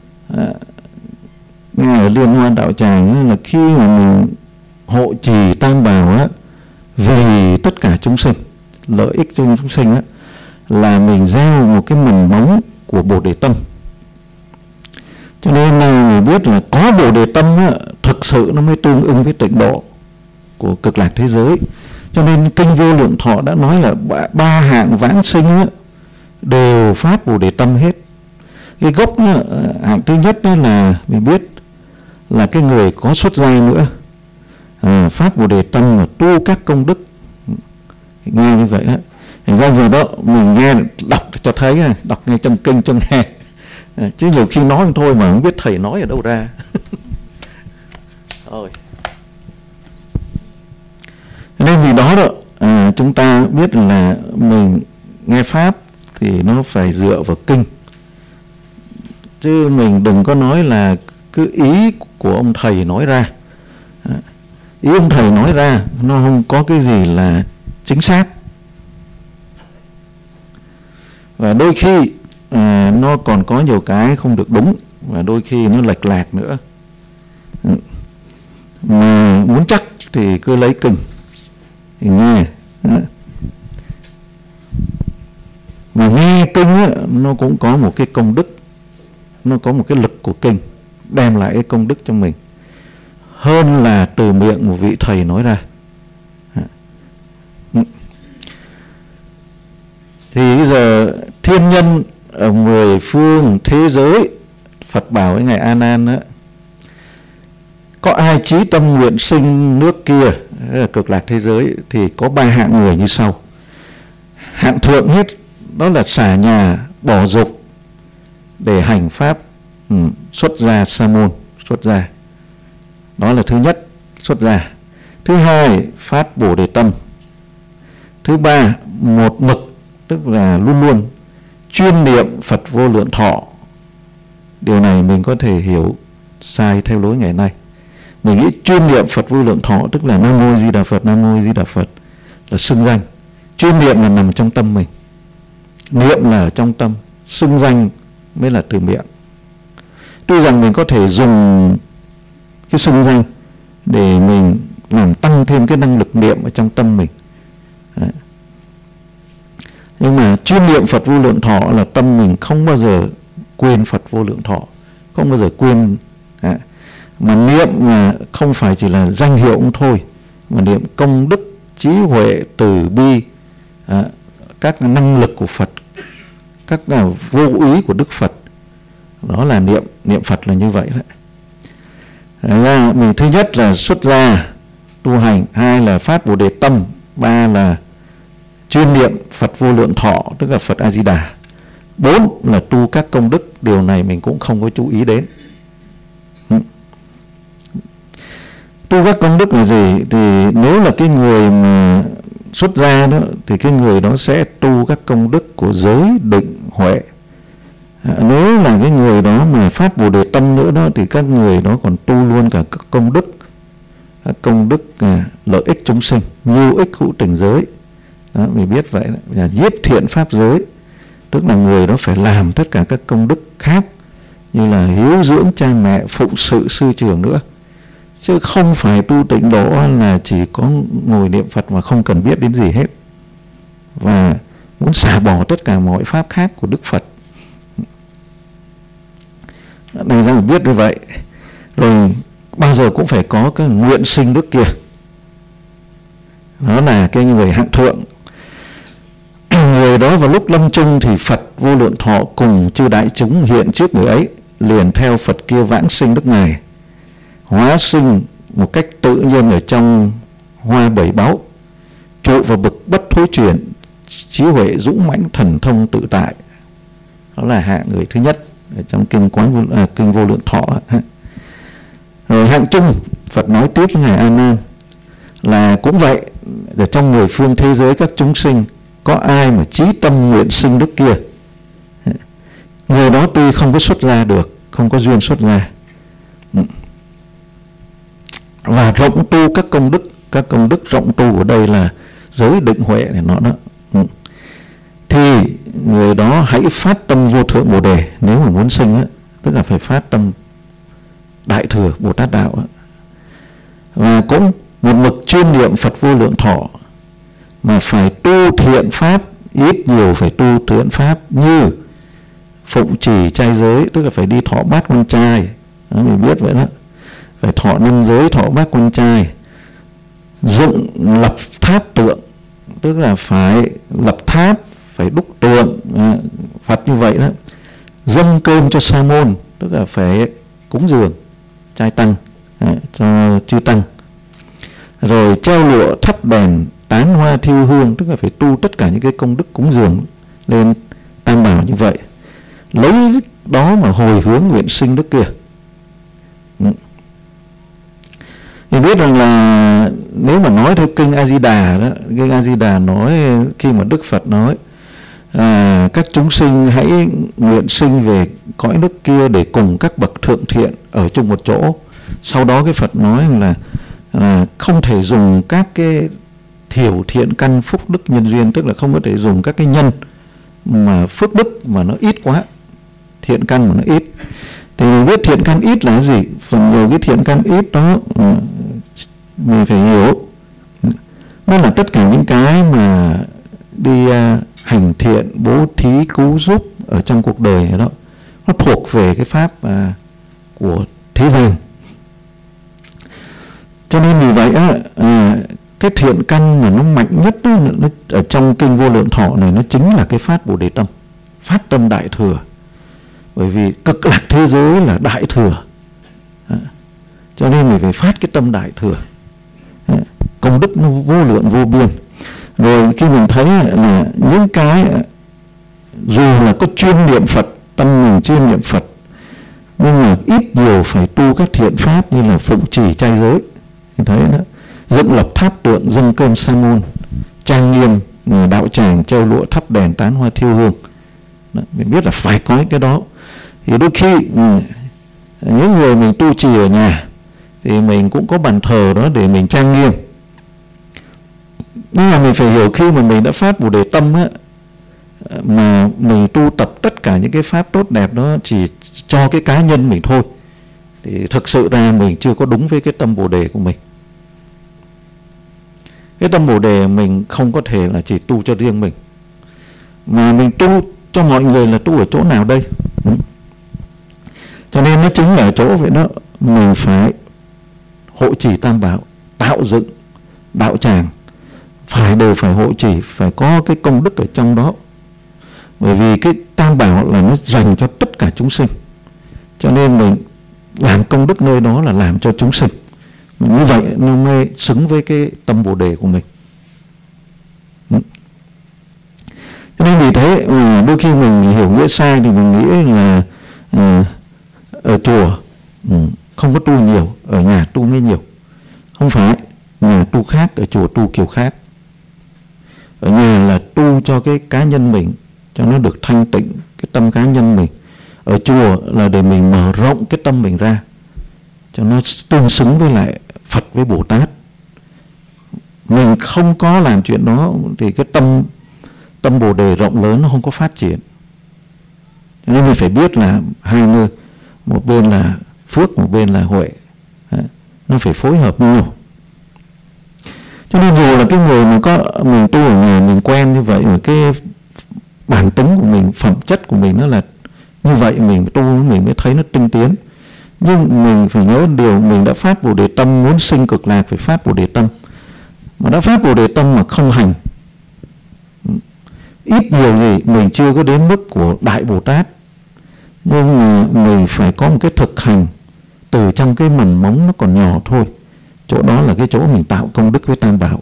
nghe ở Liên Hoan Đạo Tràng là khi mà mình hộ trì Tam Bảo á, vì tất cả chúng sinh, lợi ích cho chúng sinh á, là mình gieo một cái mầm móng của Bồ Đề Tâm. Cho nên là mình biết là có Bồ Đề Tâm á, thực sự nó mới tương ưng với tịnh độ của cực lạc thế giới. Cho nên kinh Vô Lượng Thọ đã nói là ba hạng vãng sinh á, đều phát Bồ Đề Tâm hết. Cái gốc hạng thứ nhất đó là mình biết là cái người có xuất gia nữa, phát Bồ Đề Tâm và tu các công đức. Nghe như vậy đó. Thành ra giờ đó mình nghe đọc cho thấy, đọc ngay trong kinh cho nghe, chứ nhiều khi nói thôi mà không biết thầy nói ở đâu ra. Thôi. Nên vì đó đó chúng ta biết là mình nghe pháp thì nó phải dựa vào kinh, chứ mình đừng có nói là cứ ý của ông thầy nói ra. Ý ông thầy nói ra nó không có cái gì là chính xác, và đôi khi nó còn có nhiều cái không được đúng, và đôi khi nó lệch lạc nữa. Mà muốn chắc thì cứ lấy kinh thì nghe. Mà nghe kinh á, nó cũng có một cái công đức, nó có một cái lực của kinh đem lại cái công đức cho mình, hơn là từ miệng một vị thầy nói ra. Thì bây giờ thiên nhân ở 10 phương thế giới, Phật bảo với Ngài A Nan á, có ai chí tâm nguyện sinh nước kia, cực lạc thế giới, thì có 3 hạng người như sau. Hạng thượng hết, đó là xả nhà bỏ dục để hành pháp xuất gia sa môn, xuất gia. Đó là thứ nhất, xuất gia. Thứ hai, phát Bồ Đề Tâm. Thứ ba, một mực, tức là luôn luôn chuyên niệm Phật Vô Lượng Thọ. Điều này mình có thể hiểu sai theo lối ngày nay. Mình nghĩ chuyên niệm Phật Vô Lượng Thọ tức là Nam Mô Di Đà Phật, Nam Mô Di Đà Phật là xưng danh. Chuyên niệm là nằm trong tâm mình, niệm là ở trong tâm, xưng danh mới là từ miệng. Tuy rằng mình có thể dùng cái xưng danh để mình làm tăng thêm cái năng lực niệm ở trong tâm mình. Đấy. Nhưng mà chuyên niệm Phật Vô Lượng Thọ là tâm mình không bao giờ quên Phật Vô Lượng Thọ, không bao giờ quên. Mà niệm mà không phải chỉ là danh hiệu cũng thôi, mà niệm công đức, trí huệ, từ bi, các năng lực của Phật, các vô úy của Đức Phật. Đó là niệm Phật là như vậy đấy. Đấy là mình thứ nhất là xuất gia tu hành, hai là phát Bồ Đề Tâm, ba là chuyên niệm Phật Vô Lượng Thọ tức là Phật A Di Đà, bốn là tu các công đức. Điều này mình cũng không có chú ý đến. Tu các công đức là gì? Thì nếu là cái người mà xuất gia đó, thì cái người đó sẽ tu các công đức của giới, định, huệ. Nếu là cái người đó mà phát Bồ Đề Tâm nữa đó, thì các người đó còn tu luôn cả các công đức. Các công đức lợi ích chúng sinh, nhiêu ích hữu tình giới. Đó, mình biết vậy đó. Nhiếp thiện pháp giới, tức là người đó phải làm tất cả các công đức khác, như là hiếu dưỡng cha mẹ, phụng sự sư trưởng nữa. Chứ không phải tu tịnh độ là chỉ có ngồi niệm Phật mà không cần biết đến gì hết, và muốn xả bỏ tất cả mọi pháp khác của Đức Phật. Này ra biết như vậy. Rồi bao giờ cũng phải có cái nguyện sinh nước kia. Đó là cái người hạng thượng. Người đó vào lúc lâm chung thì Phật Vô Lượng Thọ cùng chư đại chúng hiện trước người ấy, liền theo Phật kia vãng sinh nước Ngài, hóa sinh một cách tự nhiên ở trong hoa bảy báu, trụ vào bậc bất thối chuyển, trí huệ dũng mãnh, thần thông tự tại. Đó là hạng người thứ nhất ở trong kinh Vô Lượng Thọ. Rồi hạng chung, Phật nói tiếp với Ngài A Nan là cũng vậy, ở trong mười phương thế giới các chúng sinh có ai mà chí tâm nguyện sinh đức kia, người đó tuy không có xuất gia được, không có duyên xuất gia, và rộng tu các công đức rộng tu ở đây là giới định huệ này nọ đó, thì người đó hãy phát tâm vô thượng bồ đề. Nếu mà muốn sinh á, tức là phải phát tâm đại thừa Bồ Tát đạo á. Và cũng một mực chuyên niệm Phật vô lượng thọ, mà phải tu thiện pháp, ít nhiều phải tu thiện pháp như phụng trì trai giới, tức là phải đi thọ bát quan trai đó, mình biết vậy đó, phải thọ 5 giới, thọ bát quan trai, dựng lập tháp tượng, tức là phải lập tháp, phải đúc tượng Phật như vậy đó, dâng cơm cho sa môn, tức là phải cúng dường trai tăng cho chư tăng, rồi treo lụa thắp đèn tán hoa thiêu hương, tức là phải tu tất cả những cái công đức cúng dường lên tam bảo như vậy, lấy đó mà hồi hướng nguyện sinh đức kia. Mình biết rằng là nếu mà nói theo kinh A Di Đà đó, kinh A Di Đà nói khi mà Đức Phật nói các chúng sinh hãy nguyện sinh về cõi nước kia để cùng các bậc thượng thiện ở chung một chỗ. Sau đó cái Phật nói là không thể dùng các cái thiểu thiện căn phúc đức nhân duyên, tức là không có thể dùng các cái nhân mà phước đức mà nó ít quá, thiện căn mà nó ít. Thì mình biết thiện căn ít là gì? Phần nhiều cái thiện căn ít đó mình phải hiểu, nó là tất cả những cái mà đi hành thiện, bố thí, cứu giúp ở trong cuộc đời này đó, nó thuộc về cái pháp của thế gian. Cho nên vì vậy cái thiện căn mà nó mạnh nhất đó, nó ở trong kinh Vô Lượng Thọ này, nó chính là cái phát Bồ Đề Tâm, phát tâm đại thừa. Bởi vì cực lạc thế giới là đại thừa, cho nên mình phải phát cái tâm đại thừa, công đức nó vô lượng vô biên. Rồi khi mình thấy là những cái dù là có chuyên niệm Phật, tâm mình chuyên niệm Phật, nhưng mà ít nhiều phải tu các thiện pháp như là phụng trì trai giới, mình thấy đó, dựng lập tháp tượng, dâng cơm sa môn, trang nghiêm đạo tràng, treo lụa thắp đèn tán hoa thiêu hương đó, mình biết là phải có cái đó. Thì đôi khi những người mình tu trì ở nhà thì mình cũng có bàn thờ đó để mình trang nghiêm, nhưng mà mình phải hiểu khi mà mình đã phát Bồ Đề Tâm á, mà mình tu tập tất cả những cái pháp tốt đẹp đó chỉ cho cái cá nhân mình thôi, thì thực sự ra mình chưa có đúng với cái tâm Bồ Đề của mình. Cái tâm Bồ Đề mình không có thể là chỉ tu cho riêng mình, mà mình tu cho mọi người là tu ở chỗ nào đây? Cho nên nó chính là ở chỗ vậy đó, mình phải hộ trì tam bảo, tạo dựng đạo tràng, đều phải hộ trì, phải có cái công đức ở trong đó. Bởi vì cái tam bảo là nó dành cho tất cả chúng sinh, cho nên mình làm công đức nơi đó là làm cho chúng sinh. Như vậy nó mới xứng với cái tâm Bồ Đề của mình. Cho nên vì thế đôi khi mình hiểu nghĩa sai thì mình nghĩ là ở chùa không có tu nhiều, ở nhà tu mới nhiều. Không phải, nhà tu khác, ở chùa tu kiểu khác. Ở nhà là tu cho cái cá nhân mình, cho nó được thanh tịnh cái tâm cá nhân mình. Ở chùa là để mình mở rộng cái tâm mình ra, cho nó tương xứng với lại Phật với Bồ Tát. Mình không có làm chuyện đó thì cái tâm Bồ Đề rộng lớn nó không có phát triển. Cho nên mình phải biết là hai nơi, một bên là phước, một bên là huệ, nó phải phối hợp với nhau. Cho nên dù là cái người mà mình tu ở nhà mình quen như vậy, mà cái bản tính của mình, phẩm chất của mình nó là như vậy, mình tu mình mới thấy nó tinh tiến. Nhưng mình phải nhớ điều, mình đã phát Bồ Đề Tâm, muốn sinh cực lạc phải phát Bồ Đề Tâm. Mà đã phát Bồ Đề Tâm mà không hành, ít nhiều gì mình chưa có đến mức của Đại Bồ Tát, nhưng mà mình phải có một cái thực hành từ trong cái mầm móng nó còn nhỏ thôi. Chỗ đó là cái chỗ mình tạo công đức với tam bảo.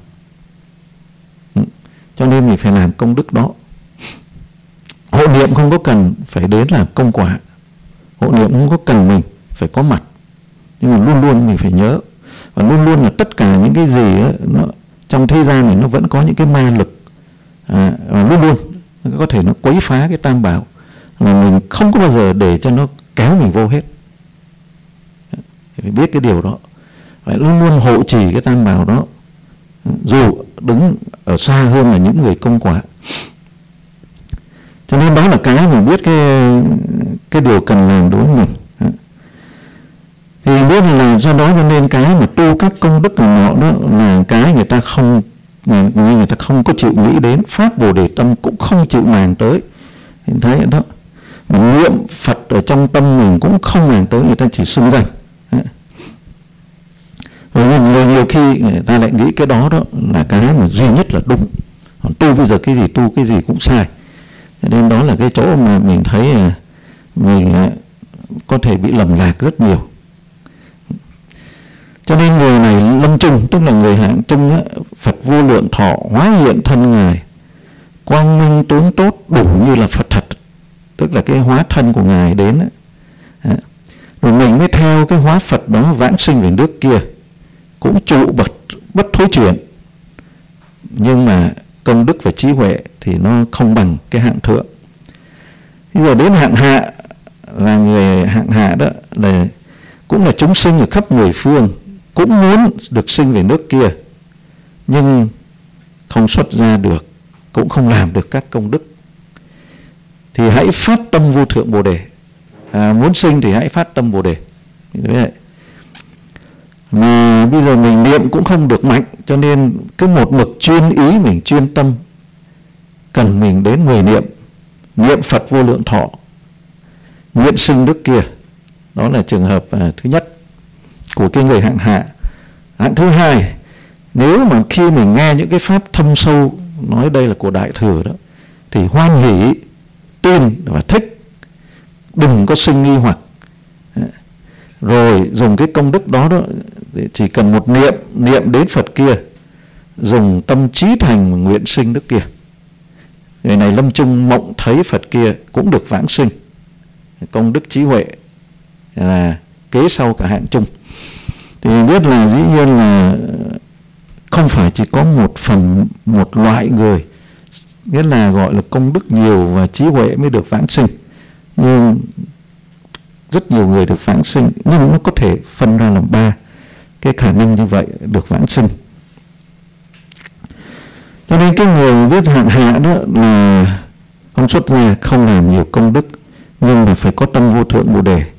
Cho nên mình phải làm công đức đó. Hộ niệm không có cần phải đến làm công quả, hộ niệm không có cần mình phải có mặt, nhưng mà luôn luôn mình phải nhớ, và luôn luôn là tất cả những cái gì ấy, nó trong thế gian này nó vẫn có những cái ma lực luôn luôn có thể nó quấy phá cái tam bảo, mà mình không có bao giờ để cho nó kéo mình vô hết. Phải biết cái điều đó, phải luôn luôn hộ trì cái tam bảo đó, dù đứng ở xa hơn là những người công quả. Cho nên đó là cái mình biết cái điều cần làm đối với mình. Thì biết là do đó cho nên cái mà tu các công đức của họ đó là cái người ta không có chịu nghĩ đến. Pháp Bồ Đề tâm cũng không chịu màng tới. Mình thấy đó, mình niệm Phật ở trong tâm mình cũng không màng tới, người ta chỉ xưng danh. Rồi nhiều khi người ta lại nghĩ cái đó là cái mà duy nhất là đúng. Tu bây giờ cái gì tu cái gì cũng sai. Nên đó là cái chỗ mà mình thấy mình có thể bị lầm lạc rất nhiều. Cho nên người này lâm chung, tức là người hạng chung, Phật vô lượng thọ hóa hiện thân Ngài, quang minh tướng tốt đủ như là Phật thật, tức là cái hóa thân của Ngài đến. Rồi mình mới theo cái hóa Phật đó vãng sinh về nước kia, cũng trụ bậc bất thối chuyển. Nhưng mà công đức và trí huệ thì nó không bằng cái hạng thượng. Bây giờ đến hạng hạ, là người hạng hạ đó là cũng là chúng sinh ở khắp mười phương, cũng muốn được sinh về nước kia, nhưng không xuất ra được, cũng không làm được các công đức. Thì hãy phát tâm vô thượng Bồ Đề. Muốn sinh thì hãy phát tâm Bồ Đề. Đấy. Mà bây giờ mình niệm cũng không được mạnh, cho nên cứ một mực chuyên ý, mình chuyên tâm, cần mình đến 10 niệm, niệm Phật vô lượng thọ, nguyện sinh nước kia. Đó là trường hợp thứ nhất của cái người hạng hạ. Hạng thứ hai, nếu mà khi mình nghe những cái pháp thâm sâu, nói đây là của Đại Thừa đó, thì hoan hỷ, tin và thích, đừng có sinh nghi hoặc. Rồi dùng cái công đức đó, chỉ cần một niệm đến Phật kia, dùng tâm trí thành mà nguyện sinh nước kia. Người này lâm chung mộng thấy Phật kia cũng được vãng sinh. Công đức trí huệ là kế sau cả hạng chung. Thì mình biết là dĩ nhiên là không phải chỉ có một loại người, nghĩa là gọi là công đức nhiều và trí huệ mới được vãng sinh. Nhưng rất nhiều người được vãng sinh, nhưng nó có thể phân ra làm 3 cái khả năng như vậy được vãng sinh. Cho nên cái người biết hạng hạ đó là ông xuất gia không làm nhiều công đức, nhưng mà phải có tâm vô thượng Bồ Đề,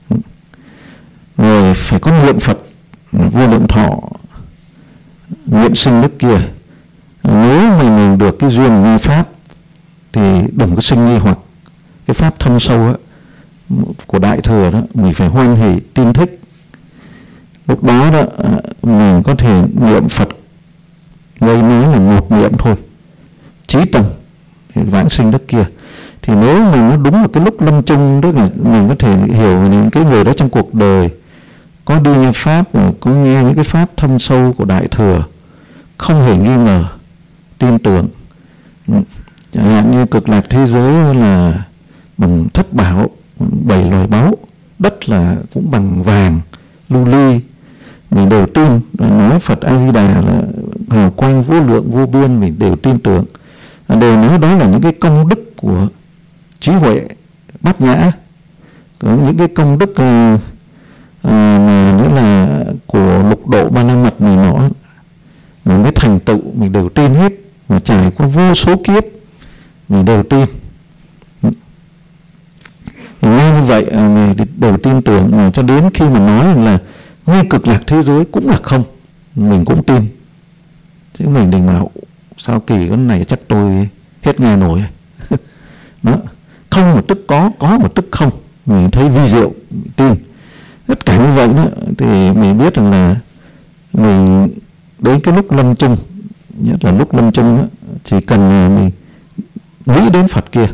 rồi phải có niệm Phật vô lượng thọ, nguyện sinh nước kia. Nếu mà mình được cái duyên nghe pháp thì đừng có sinh nghi hoặc. Cái pháp thâm sâu á, của Đại Thừa đó, mình phải hoan hỷ tin thích. Lúc đó đó mình có thể niệm Phật, gây nói là một niệm thôi, chí tâm thì vãng sinh đất kia. Thì nếu mà nó đúng là cái lúc lâm chung, tức là mình có thể hiểu những cái người đó trong cuộc đời có đi nghe pháp, có nghe những cái pháp thâm sâu của Đại Thừa, không hề nghi ngờ, tin tưởng. Chẳng hạn như cực lạc thế giới là bằng thất bảo, 7 loài báu, đất là cũng bằng vàng, lưu ly, mình đều tin. Nói Phật A Di Đà là hào quang vô lượng vô biên, mình đều tin tưởng, đều nói đó là những cái công đức của trí huệ bát nhã, có những cái công đức mà nữa là của lục độ ba la mật này nọ, mình mới thành tựu, mình đều tin hết, mà trải qua vô số kiếp mình đều tin. Nghe như vậy mình đều tin tưởng, mà cho đến khi mà nói là ngay cực lạc thế giới cũng là không, mình cũng tin. Chứ mình đừng bảo sao kỳ cái này chắc tôi hết nghe nổi. Đó, không mà tức có mà tức không, mình thấy vi diệu, mình tin. Tất cả như vậy đó, thì mình biết rằng là mình đến cái lúc lâm chung, nhất là lúc lâm chung đó, chỉ cần mình nghĩ đến Phật kia,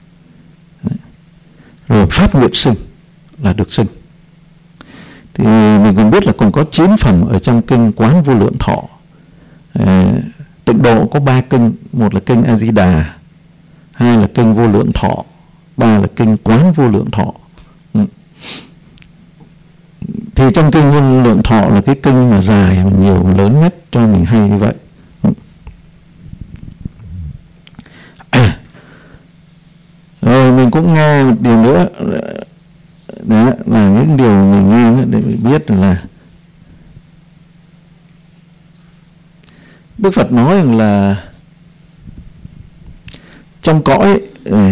rồi phát nguyện sinh là được sinh. Thì mình còn biết là còn có 9 phẩm ở trong kinh Quán Vô Lượng Thọ. Tịnh độ có 3 kinh, một là kinh A Di Đà, 2 là kinh Vô Lượng Thọ, 3 là kinh Quán Vô Lượng Thọ. Thì trong kinh Vô Lượng Thọ là cái kinh mà dài mà nhiều, lớn nhất cho mình hay như vậy. mình cũng nghe một điều nữa, đó là những điều mình nghe để mình biết là Đức Phật nói rằng là trong cõi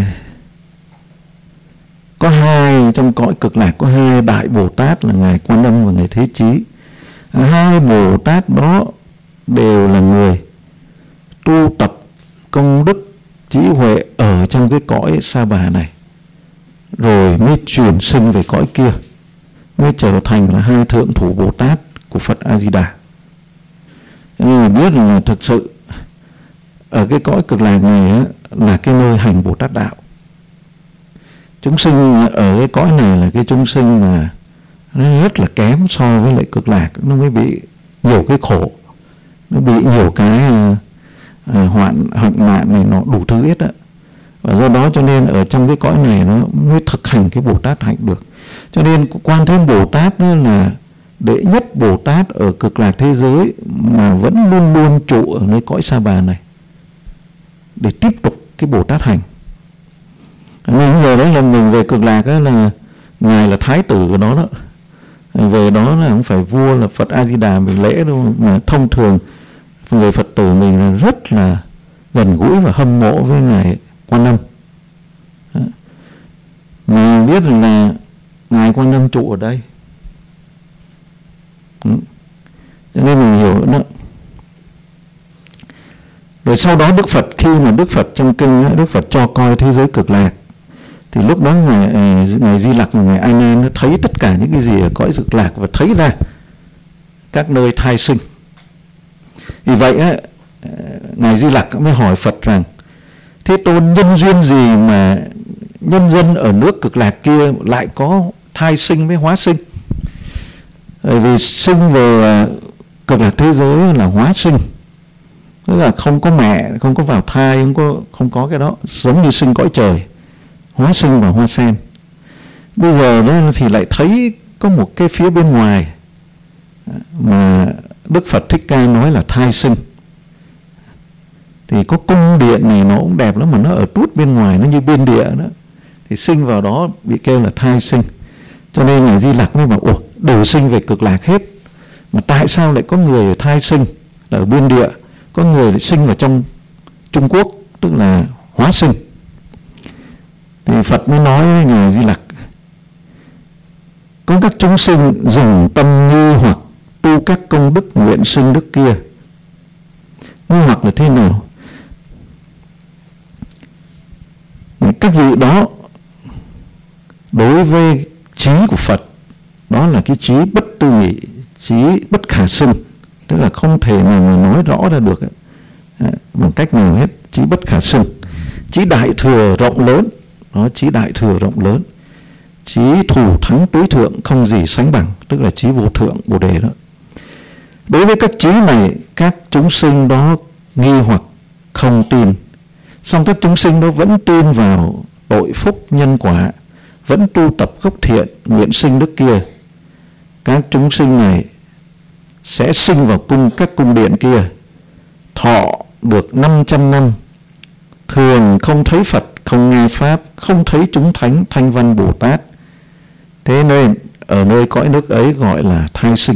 trong cõi cực lạc có hai đại Bồ Tát là ngài Quan Âm và ngài Thế Chí. Hai Bồ Tát đó đều là người tu tập công đức trí huệ ở trong cái cõi Sa Bà này, rồi mới chuyển sinh về cõi kia, mới trở thành là hai thượng thủ Bồ Tát của Phật A Di Đà. Nên mình biết là thực sự ở cái cõi cực lạc này á, là cái nơi hành Bồ Tát đạo. Chúng sinh ở cái cõi này là cái chúng sinh mà nó rất là kém so với lại cực lạc, nó mới bị nhiều cái khổ, nó bị nhiều cái hoạn nạn này, nó đủ thứ hết á. Và do đó cho nên ở trong cái cõi này nó mới thực hành cái Bồ Tát hạnh được. Cho nên Quan Thế Bồ Tát đó là đệ nhất Bồ Tát ở cực lạc thế giới mà vẫn luôn luôn trụ ở nơi cõi Sa Bà này để tiếp tục cái Bồ Tát hành. Mình giờ đấy là mình về cực lạc đó là ngài là thái tử của nó đó, về đó là không phải vua là Phật A Di Đà mình lễ đâu, mà thông thường người Phật tử mình là rất là gần gũi và hâm mộ với ngài Quan Âm. Mình biết là ngài Quan Âm trụ ở đây, cho nên mình hiểu đó. Rồi sau đó Đức Phật, khi mà Đức Phật trong kinh Đức Phật cho coi thế giới cực lạc, thì lúc đó ngài Di Lặc và ngài A Nan nó thấy tất cả những cái gì ở cõi cực lạc và thấy ra các nơi thai sinh. Vì vậy á, ngài Di Lặc mới hỏi Phật rằng: Thế Tôn, nhân duyên gì mà nhân dân ở nước cực lạc kia lại có thai sinh với hóa sinh? Bởi vì sinh về cực lạc thế giới là hóa sinh, tức là không có mẹ, không có vào thai, không có cái đó, giống như sinh cõi trời, hóa sinh vào hoa sen. Bây giờ đó thì lại thấy có một cái phía bên ngoài mà Đức Phật Thích Ca nói là thai sinh. Thì có cung điện này nó cũng đẹp lắm, mà nó ở tuốt bên ngoài, nó như bên địa đó, thì sinh vào đó bị kêu là thai sinh. Cho nên ngài Di Lặc mới bảo: ồ, đều sinh về cực lạc hết, mà tại sao lại có người ở thai sinh là ở bên địa, có người lại sinh vào trong Trung Quốc, tức là hóa sinh? Thì Phật mới nói với ngài Di Lặc: có các chúng sinh dùng tâm nghi hoặc tu các công đức nguyện sinh đức kia. Nghi hoặc là thế nào? Các vị đó đối với trí của Phật, đó là cái trí bất tư nghị, trí bất khả xưng, tức là không thể nào mà nói rõ ra được bằng cách nào hết, trí bất khả xưng. Trí đại thừa rộng lớn, đó, trí đại thừa rộng lớn. Trí thủ thắng tối thượng, không gì sánh bằng, tức là trí vô thượng Bồ Đề đó. Đối với các trí này, các chúng sinh đó nghi hoặc không tin, song các chúng sinh đó vẫn tin vào tội phúc nhân quả, vẫn tu tập gốc thiện nguyện sinh đức kia. Các chúng sinh này sẽ sinh vào các cung điện kia, thọ được 500 năm, thường không thấy Phật, không nghe Pháp, không thấy chúng thánh thanh văn Bồ Tát. Thế nên ở nơi cõi nước ấy gọi là thai sinh.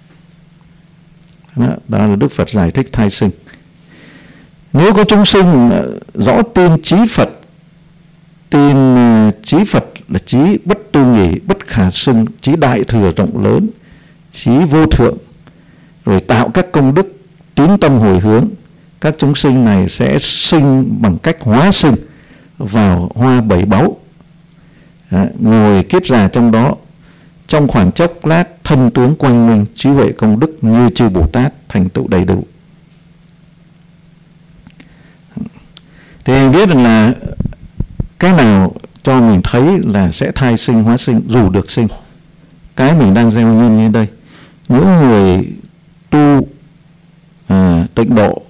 Đó là Đức Phật giải thích thai sinh. Nếu có chúng sinh rõ tin trí Phật, tin trí Phật là trí bất tư nghỉ, bất khả xưng, trí đại thừa rộng lớn, trí vô thượng, rồi tạo các công đức, tín tâm hồi hướng, các chúng sinh này sẽ sinh bằng cách hóa sinh vào hoa bảy báu, ngồi kiết già trong đó, trong khoảng chốc lát thân tướng quang minh, trí huệ công đức như chư Bồ Tát thành tựu đầy đủ. Thì mình biết rằng là cái nào cho mình thấy là sẽ thai sinh hóa sinh dù được sinh. Cái mình đang gieo nhân như đây, những người tu tịnh độ,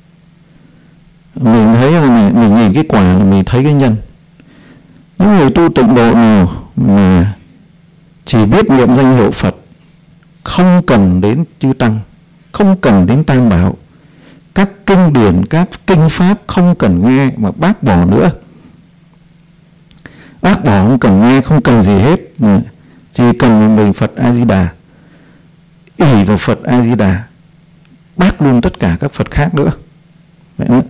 mình thấy là mình nhìn cái quả là mình thấy cái nhân. Những người tu tịnh độ nào mà chỉ biết niệm danh hiệu Phật, không cần đến chư tăng, không cần đến tam bảo, các kinh điển, các kinh pháp không cần nghe mà bác bỏ nữa, bỏ, không cần nghe, không cần gì hết, chỉ cần mình Phật A Di Đà, ỷ vào Phật A Di Đà, bác luôn tất cả các Phật khác nữa. Vậy đó.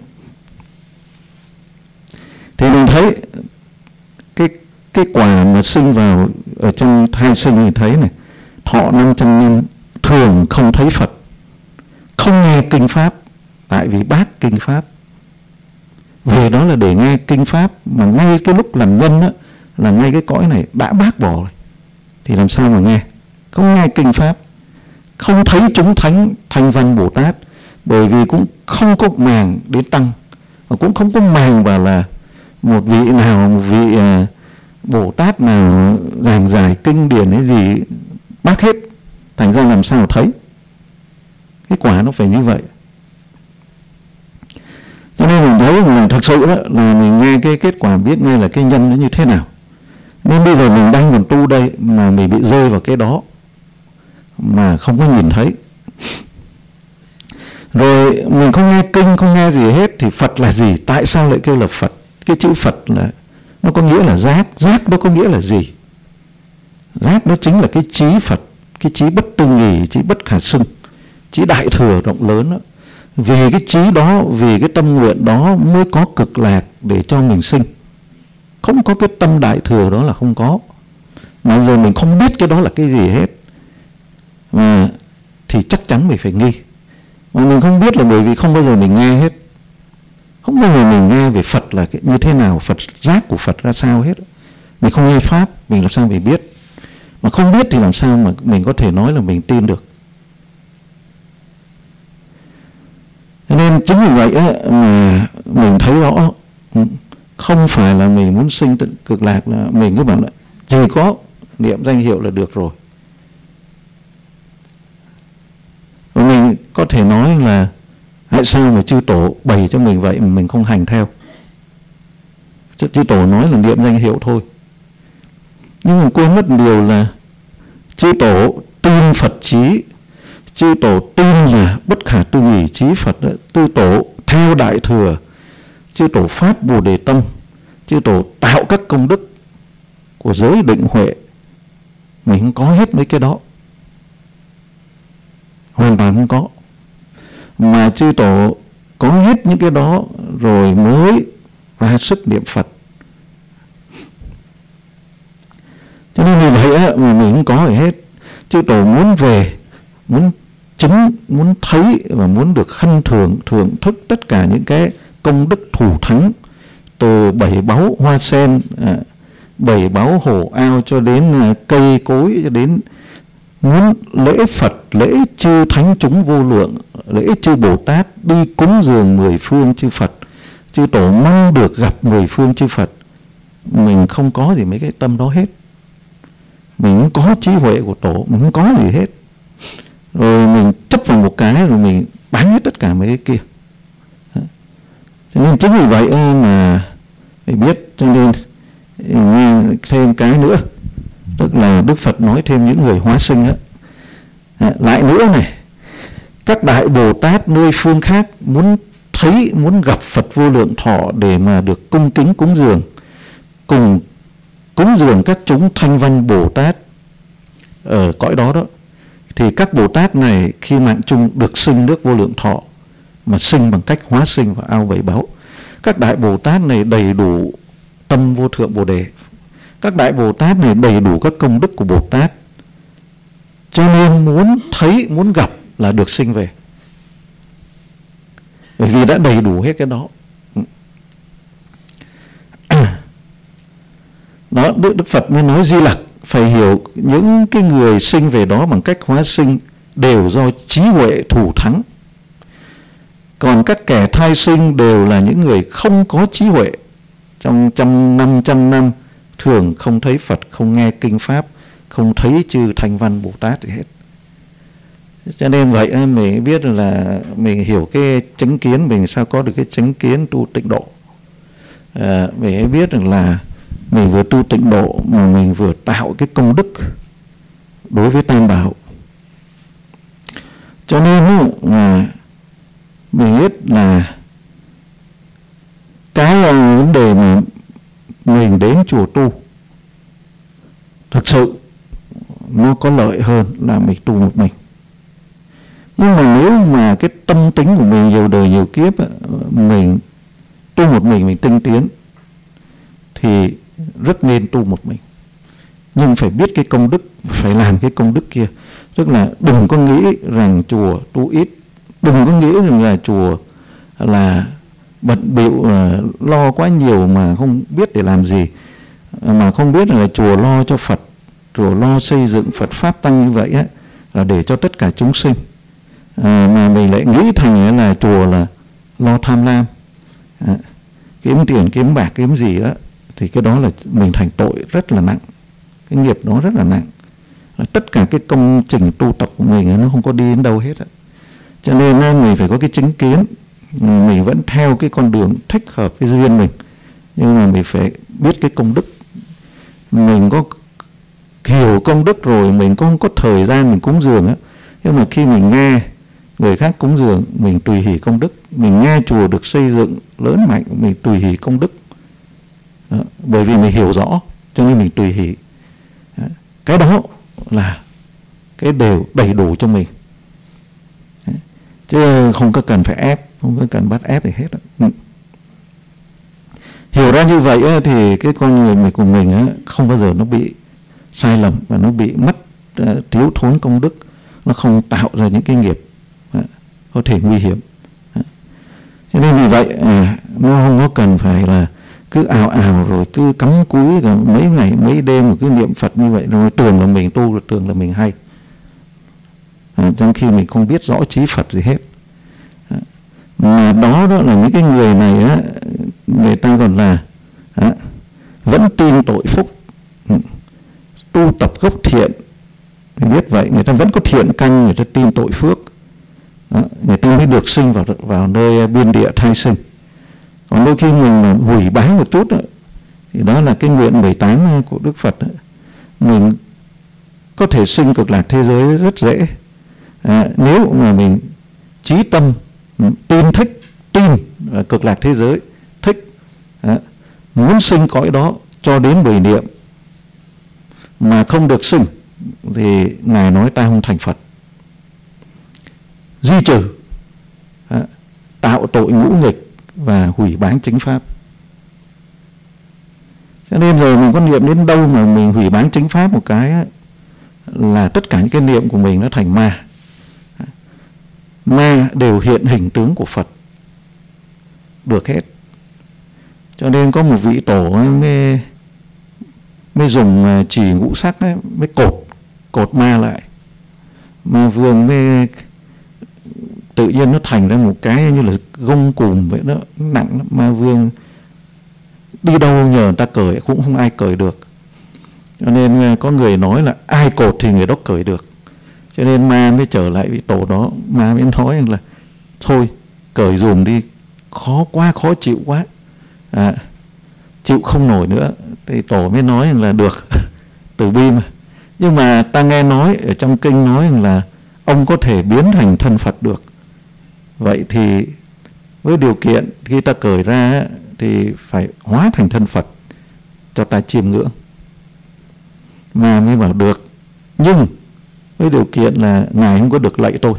Thì mình thấy cái quả mà sinh vào ở trong thai sinh thì thấy này, thọ 500 năm thường không thấy Phật, không nghe kinh pháp, tại vì bác kinh pháp. Về đó là để nghe kinh pháp, mà ngay cái lúc làm nhân đó, là ngay cái cõi này đã bác bỏ rồi, thì làm sao mà nghe? Không nghe kinh pháp, không thấy chúng thánh thanh văn Bồ Tát, bởi vì cũng không có màng đến tăng, và cũng không có màng vào là một vị nào, một vị Bồ Tát nào giảng giải kinh điển hay gì, bác hết. Thành ra làm sao thấy? Cái quả nó phải như vậy. Cho nên mình thấy là thực sự đó là mình nghe cái kết quả biết ngay là cái nhân nó như thế nào. Nên bây giờ mình đang còn tu đây mà mình bị rơi vào cái đó mà không có nhìn thấy. Rồi mình không nghe kinh, không nghe gì hết, thì Phật là gì? Tại sao lại kêu là Phật? Cái chữ Phật là nó có nghĩa là giác. Giác đó có nghĩa là gì? Giác đó chính là cái trí Phật, cái trí bất tư nghì, trí bất khả xưng, trí đại thừa rộng lớn đó. Vì cái trí đó, vì cái tâm nguyện đó mới có cực lạc để cho mình sinh. Không có cái tâm đại thừa đó là không có. Mà giờ mình không biết cái đó là cái gì hết, mà thì chắc chắn mình phải nghi. Mà mình không biết là bởi vì không bao giờ mình nghe hết. Không bao giờ mình nghe về Phật là như thế nào, Phật giác của Phật ra sao hết. Mình không nghe Pháp, mình làm sao mình biết? Mà không biết thì làm sao mà mình có thể nói là mình tin được? Nên chính vì vậy mà mình thấy rõ, không phải là mình muốn sinh tận cực lạc là mình cứ bảo là chỉ có niệm danh hiệu là được rồi. Và mình có thể nói là tại sao mà chư tổ bày cho mình vậy mà mình không hành theo? Chư tổ nói là niệm danh hiệu thôi, nhưng mà quên mất điều là chư tổ tin Phật trí, chư tổ tin là bất khả tư nghì trí Phật đó. Chư tổ theo đại thừa, chư tổ phát Bồ Đề tâm, chư tổ tạo các công đức của giới định huệ. Mình không có hết mấy cái đó, hoàn toàn không có. Mà chư tổ có hết những cái đó rồi mới ra sức niệm Phật. Cho nên vì vậy mà mình không có gì hết. Chư tổ muốn về, muốn chứng, muốn thấy và muốn được khân thường, thưởng thức tất cả những cái công đức thù thắng, từ bảy báu hoa sen, bảy báu hồ ao cho đến cây cối, cho đến muốn lễ Phật, lễ chư thánh chúng vô lượng, lễ chư Bồ Tát, đi cúng dường mười phương chư Phật. Chư tổ mong được gặp mười phương chư Phật. Mình không có gì mấy cái tâm đó hết. Mình không có trí huệ của tổ, mình không có gì hết. Rồi mình chấp vào một cái rồi mình bán hết tất cả mấy cái kia. Cho nên chính vì vậy mà phải biết, cho nên nghe thêm cái nữa, tức là Đức Phật nói thêm những người hóa sinh á. Lại nữa này, các đại Bồ Tát nơi phương khác muốn thấy, muốn gặp Phật vô lượng thọ để mà được cung kính cúng dường, cùng cúng dường các chúng thanh văn Bồ Tát ở cõi đó đó, thì các Bồ Tát này khi mạng chung được sinh nước vô lượng thọ, mà sinh bằng cách hóa sinh vào ao bảy báu. Các đại Bồ Tát này đầy đủ tâm vô thượng Bồ Đề. Các đại Bồ Tát này đầy đủ các công đức của Bồ Tát, cho nên muốn thấy, muốn gặp là được sinh về, bởi vì đã đầy đủ hết cái đó. Đó, Đức Phật mới nói Di Lặc phải hiểu những cái người sinh về đó bằng cách hóa sinh đều do trí huệ thủ thắng. Còn các kẻ thai sinh đều là những người không có trí huệ, trong 100 năm thường không thấy Phật, không nghe kinh Pháp, không thấy chư thanh văn Bồ Tát gì hết. Cho nên vậy mình biết là mình hiểu cái chánh kiến, mình sao có được cái chánh kiến tu tịnh độ. Mình biết rằng là mình vừa tu tịnh độ mà mình vừa tạo cái công đức đối với Tam Bảo. Cho nên mà mình biết là cái vấn đề mà mình đến chùa tu thực sự nó có lợi hơn là mình tu một mình. Nhưng mà nếu mà cái tâm tính của mình nhiều đời nhiều kiếp, mình tu một mình tinh tiến, thì rất nên tu một mình. Nhưng phải biết cái công đức, phải làm cái công đức kia. Tức là đừng có nghĩ rằng chùa tu ít, đừng có nghĩ rằng là chùa là bận bịu lo quá nhiều mà không biết để làm gì, mà không biết là chùa lo cho Phật, chùa lo xây dựng Phật Pháp tăng như vậy á, là để cho tất cả chúng sinh. Mà mình lại nghĩ thành là chùa là lo tham lam, kiếm tiền, kiếm bạc, kiếm gì đó, thì cái đó là mình thành tội rất là nặng. Cái nghiệp đó rất là nặng. Tất cả cái công trình tu tập của mình nó không có đi đến đâu hết. Cho nên mình phải có cái chính kiến. Mình vẫn theo cái con đường thích hợp với duyên mình, nhưng mà mình phải biết cái công đức. Mình có hiểu công đức rồi, mình không có thời gian mình cúng dường á, nhưng mà khi mình nghe người khác cúng dường, mình tùy hỷ công đức. Mình nghe chùa được xây dựng lớn mạnh, mình tùy hỷ công đức. Đó, bởi vì mình hiểu rõ cho nên mình tùy hỷ. Cái đó là cái đều đầy đủ cho mình. Chứ không có cần phải ép, không có cần bắt ép gì hết. Hiểu ra như vậy thì cái con người của mình không bao giờ nó bị sai lầm và nó bị mất thiếu thốn công đức, nó không tạo ra những cái nghiệp có thể nguy hiểm. Cho nên vì vậy nó không có cần phải là cứ ào ào rồi cứ cắm cúi rồi mấy ngày mấy đêm rồi cứ niệm Phật như vậy rồi tưởng là mình tu, rồi tưởng là mình hay, trong khi mình không biết rõ trí Phật gì hết. Mà đó là những cái người này á, người ta còn là vẫn tin tội phúc, tu tập gốc thiện. Mình biết vậy, người ta vẫn có thiện căn, người ta tin tội phước. Đó, người ta mới được sinh vào nơi biên địa thai sinh. Còn đôi khi mình mà hủy báng một chút thì đó là cái nguyện 18 của Đức Phật. Mình có thể sinh cực lạc thế giới rất dễ. Nếu mà mình chí tâm tin cực lạc thế giới, thích muốn sinh cõi đó cho đến 10 niệm mà không được sinh thì Ngài nói ta không thành Phật. Duy trừ, tạo tội ngũ nghịch và hủy báng chính pháp. Cho nên rồi mình có niệm đến đâu mà mình hủy báng chính pháp một cái là tất cả những cái niệm của mình nó thành ma. Ma đều hiện hình tướng của Phật được hết. Cho nên có một vị tổ mới dùng chỉ ngũ sắc mới cột ma lại. Ma vương mới tự nhiên nó thành ra một cái như là gông cùm vậy đó, nặng lắm. Ma vương đi đâu nhờ người ta cởi cũng không ai cởi được. Cho nên có người nói là ai cột thì người đó cởi được. Cho nên ma mới trở lại vị tổ đó, ma mới nói là thôi cởi dùm đi, khó quá, khó chịu quá, chịu không nổi nữa. Thì tổ mới nói là được, từ bi mà. Nhưng mà ta nghe nói ở trong kinh nói là ông có thể biến thành thân Phật được. Vậy thì với điều kiện khi ta cởi ra thì phải hóa thành thân Phật cho ta chiêm ngưỡng. Mà mới bảo được, nhưng với điều kiện là Ngài không có được lạy tôi.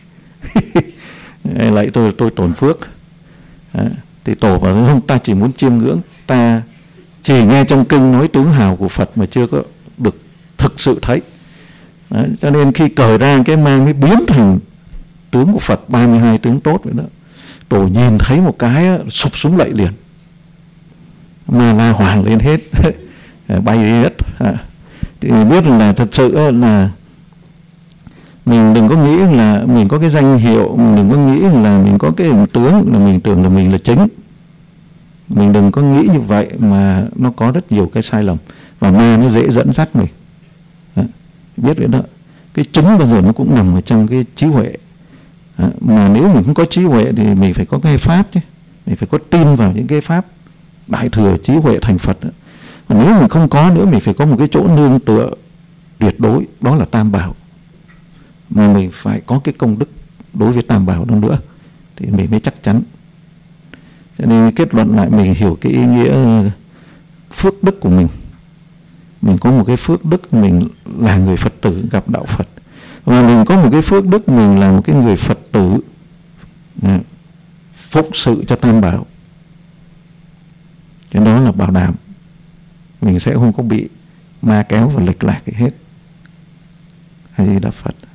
Lạy tôi tổn phước. Thì tổ bảo không, ta chỉ muốn chiêm ngưỡng, ta chỉ nghe trong kinh nói tướng hào của Phật mà chưa có được thực sự thấy. Cho nên khi cởi ra cái mang mới biến thành tướng của Phật, 32 tướng tốt vậy đó. Tổ nhìn thấy một cái sụp xuống lạy liền, mà la hoàng lên hết. Bay đi hết. Thì mình biết là thật sự là mình đừng có nghĩ là mình có cái danh hiệu, mình đừng có nghĩ là mình có cái hình tướng là mình tưởng là mình là chính. Mình đừng có nghĩ như vậy, mà nó có rất nhiều cái sai lầm và ma nó dễ dẫn dắt mình. Biết vậy đó. Cái chính bao giờ nó cũng nằm ở trong cái trí huệ. Mà nếu mình không có trí huệ thì mình phải có cái pháp chứ. Mình phải có tin vào những cái pháp đại thừa trí huệ thành Phật. Mà nếu mình không có nữa, mình phải có một cái chỗ nương tựa tuyệt đối, đó là Tam Bảo. Mà mình phải có cái công đức đối với Tam Bảo đó nữa thì mình mới chắc chắn. Cho nên kết luận lại, mình hiểu cái ý nghĩa phước đức của mình. mình có một cái phước đức mình là người Phật tử gặp đạo Phật, và mình có một cái phước đức mình là một cái người Phật tử phụng sự cho Tam Bảo. Cái đó là bảo đảm mình sẽ không có bị ma kéo và lệch lạc gì hết. A Di Đà Phật.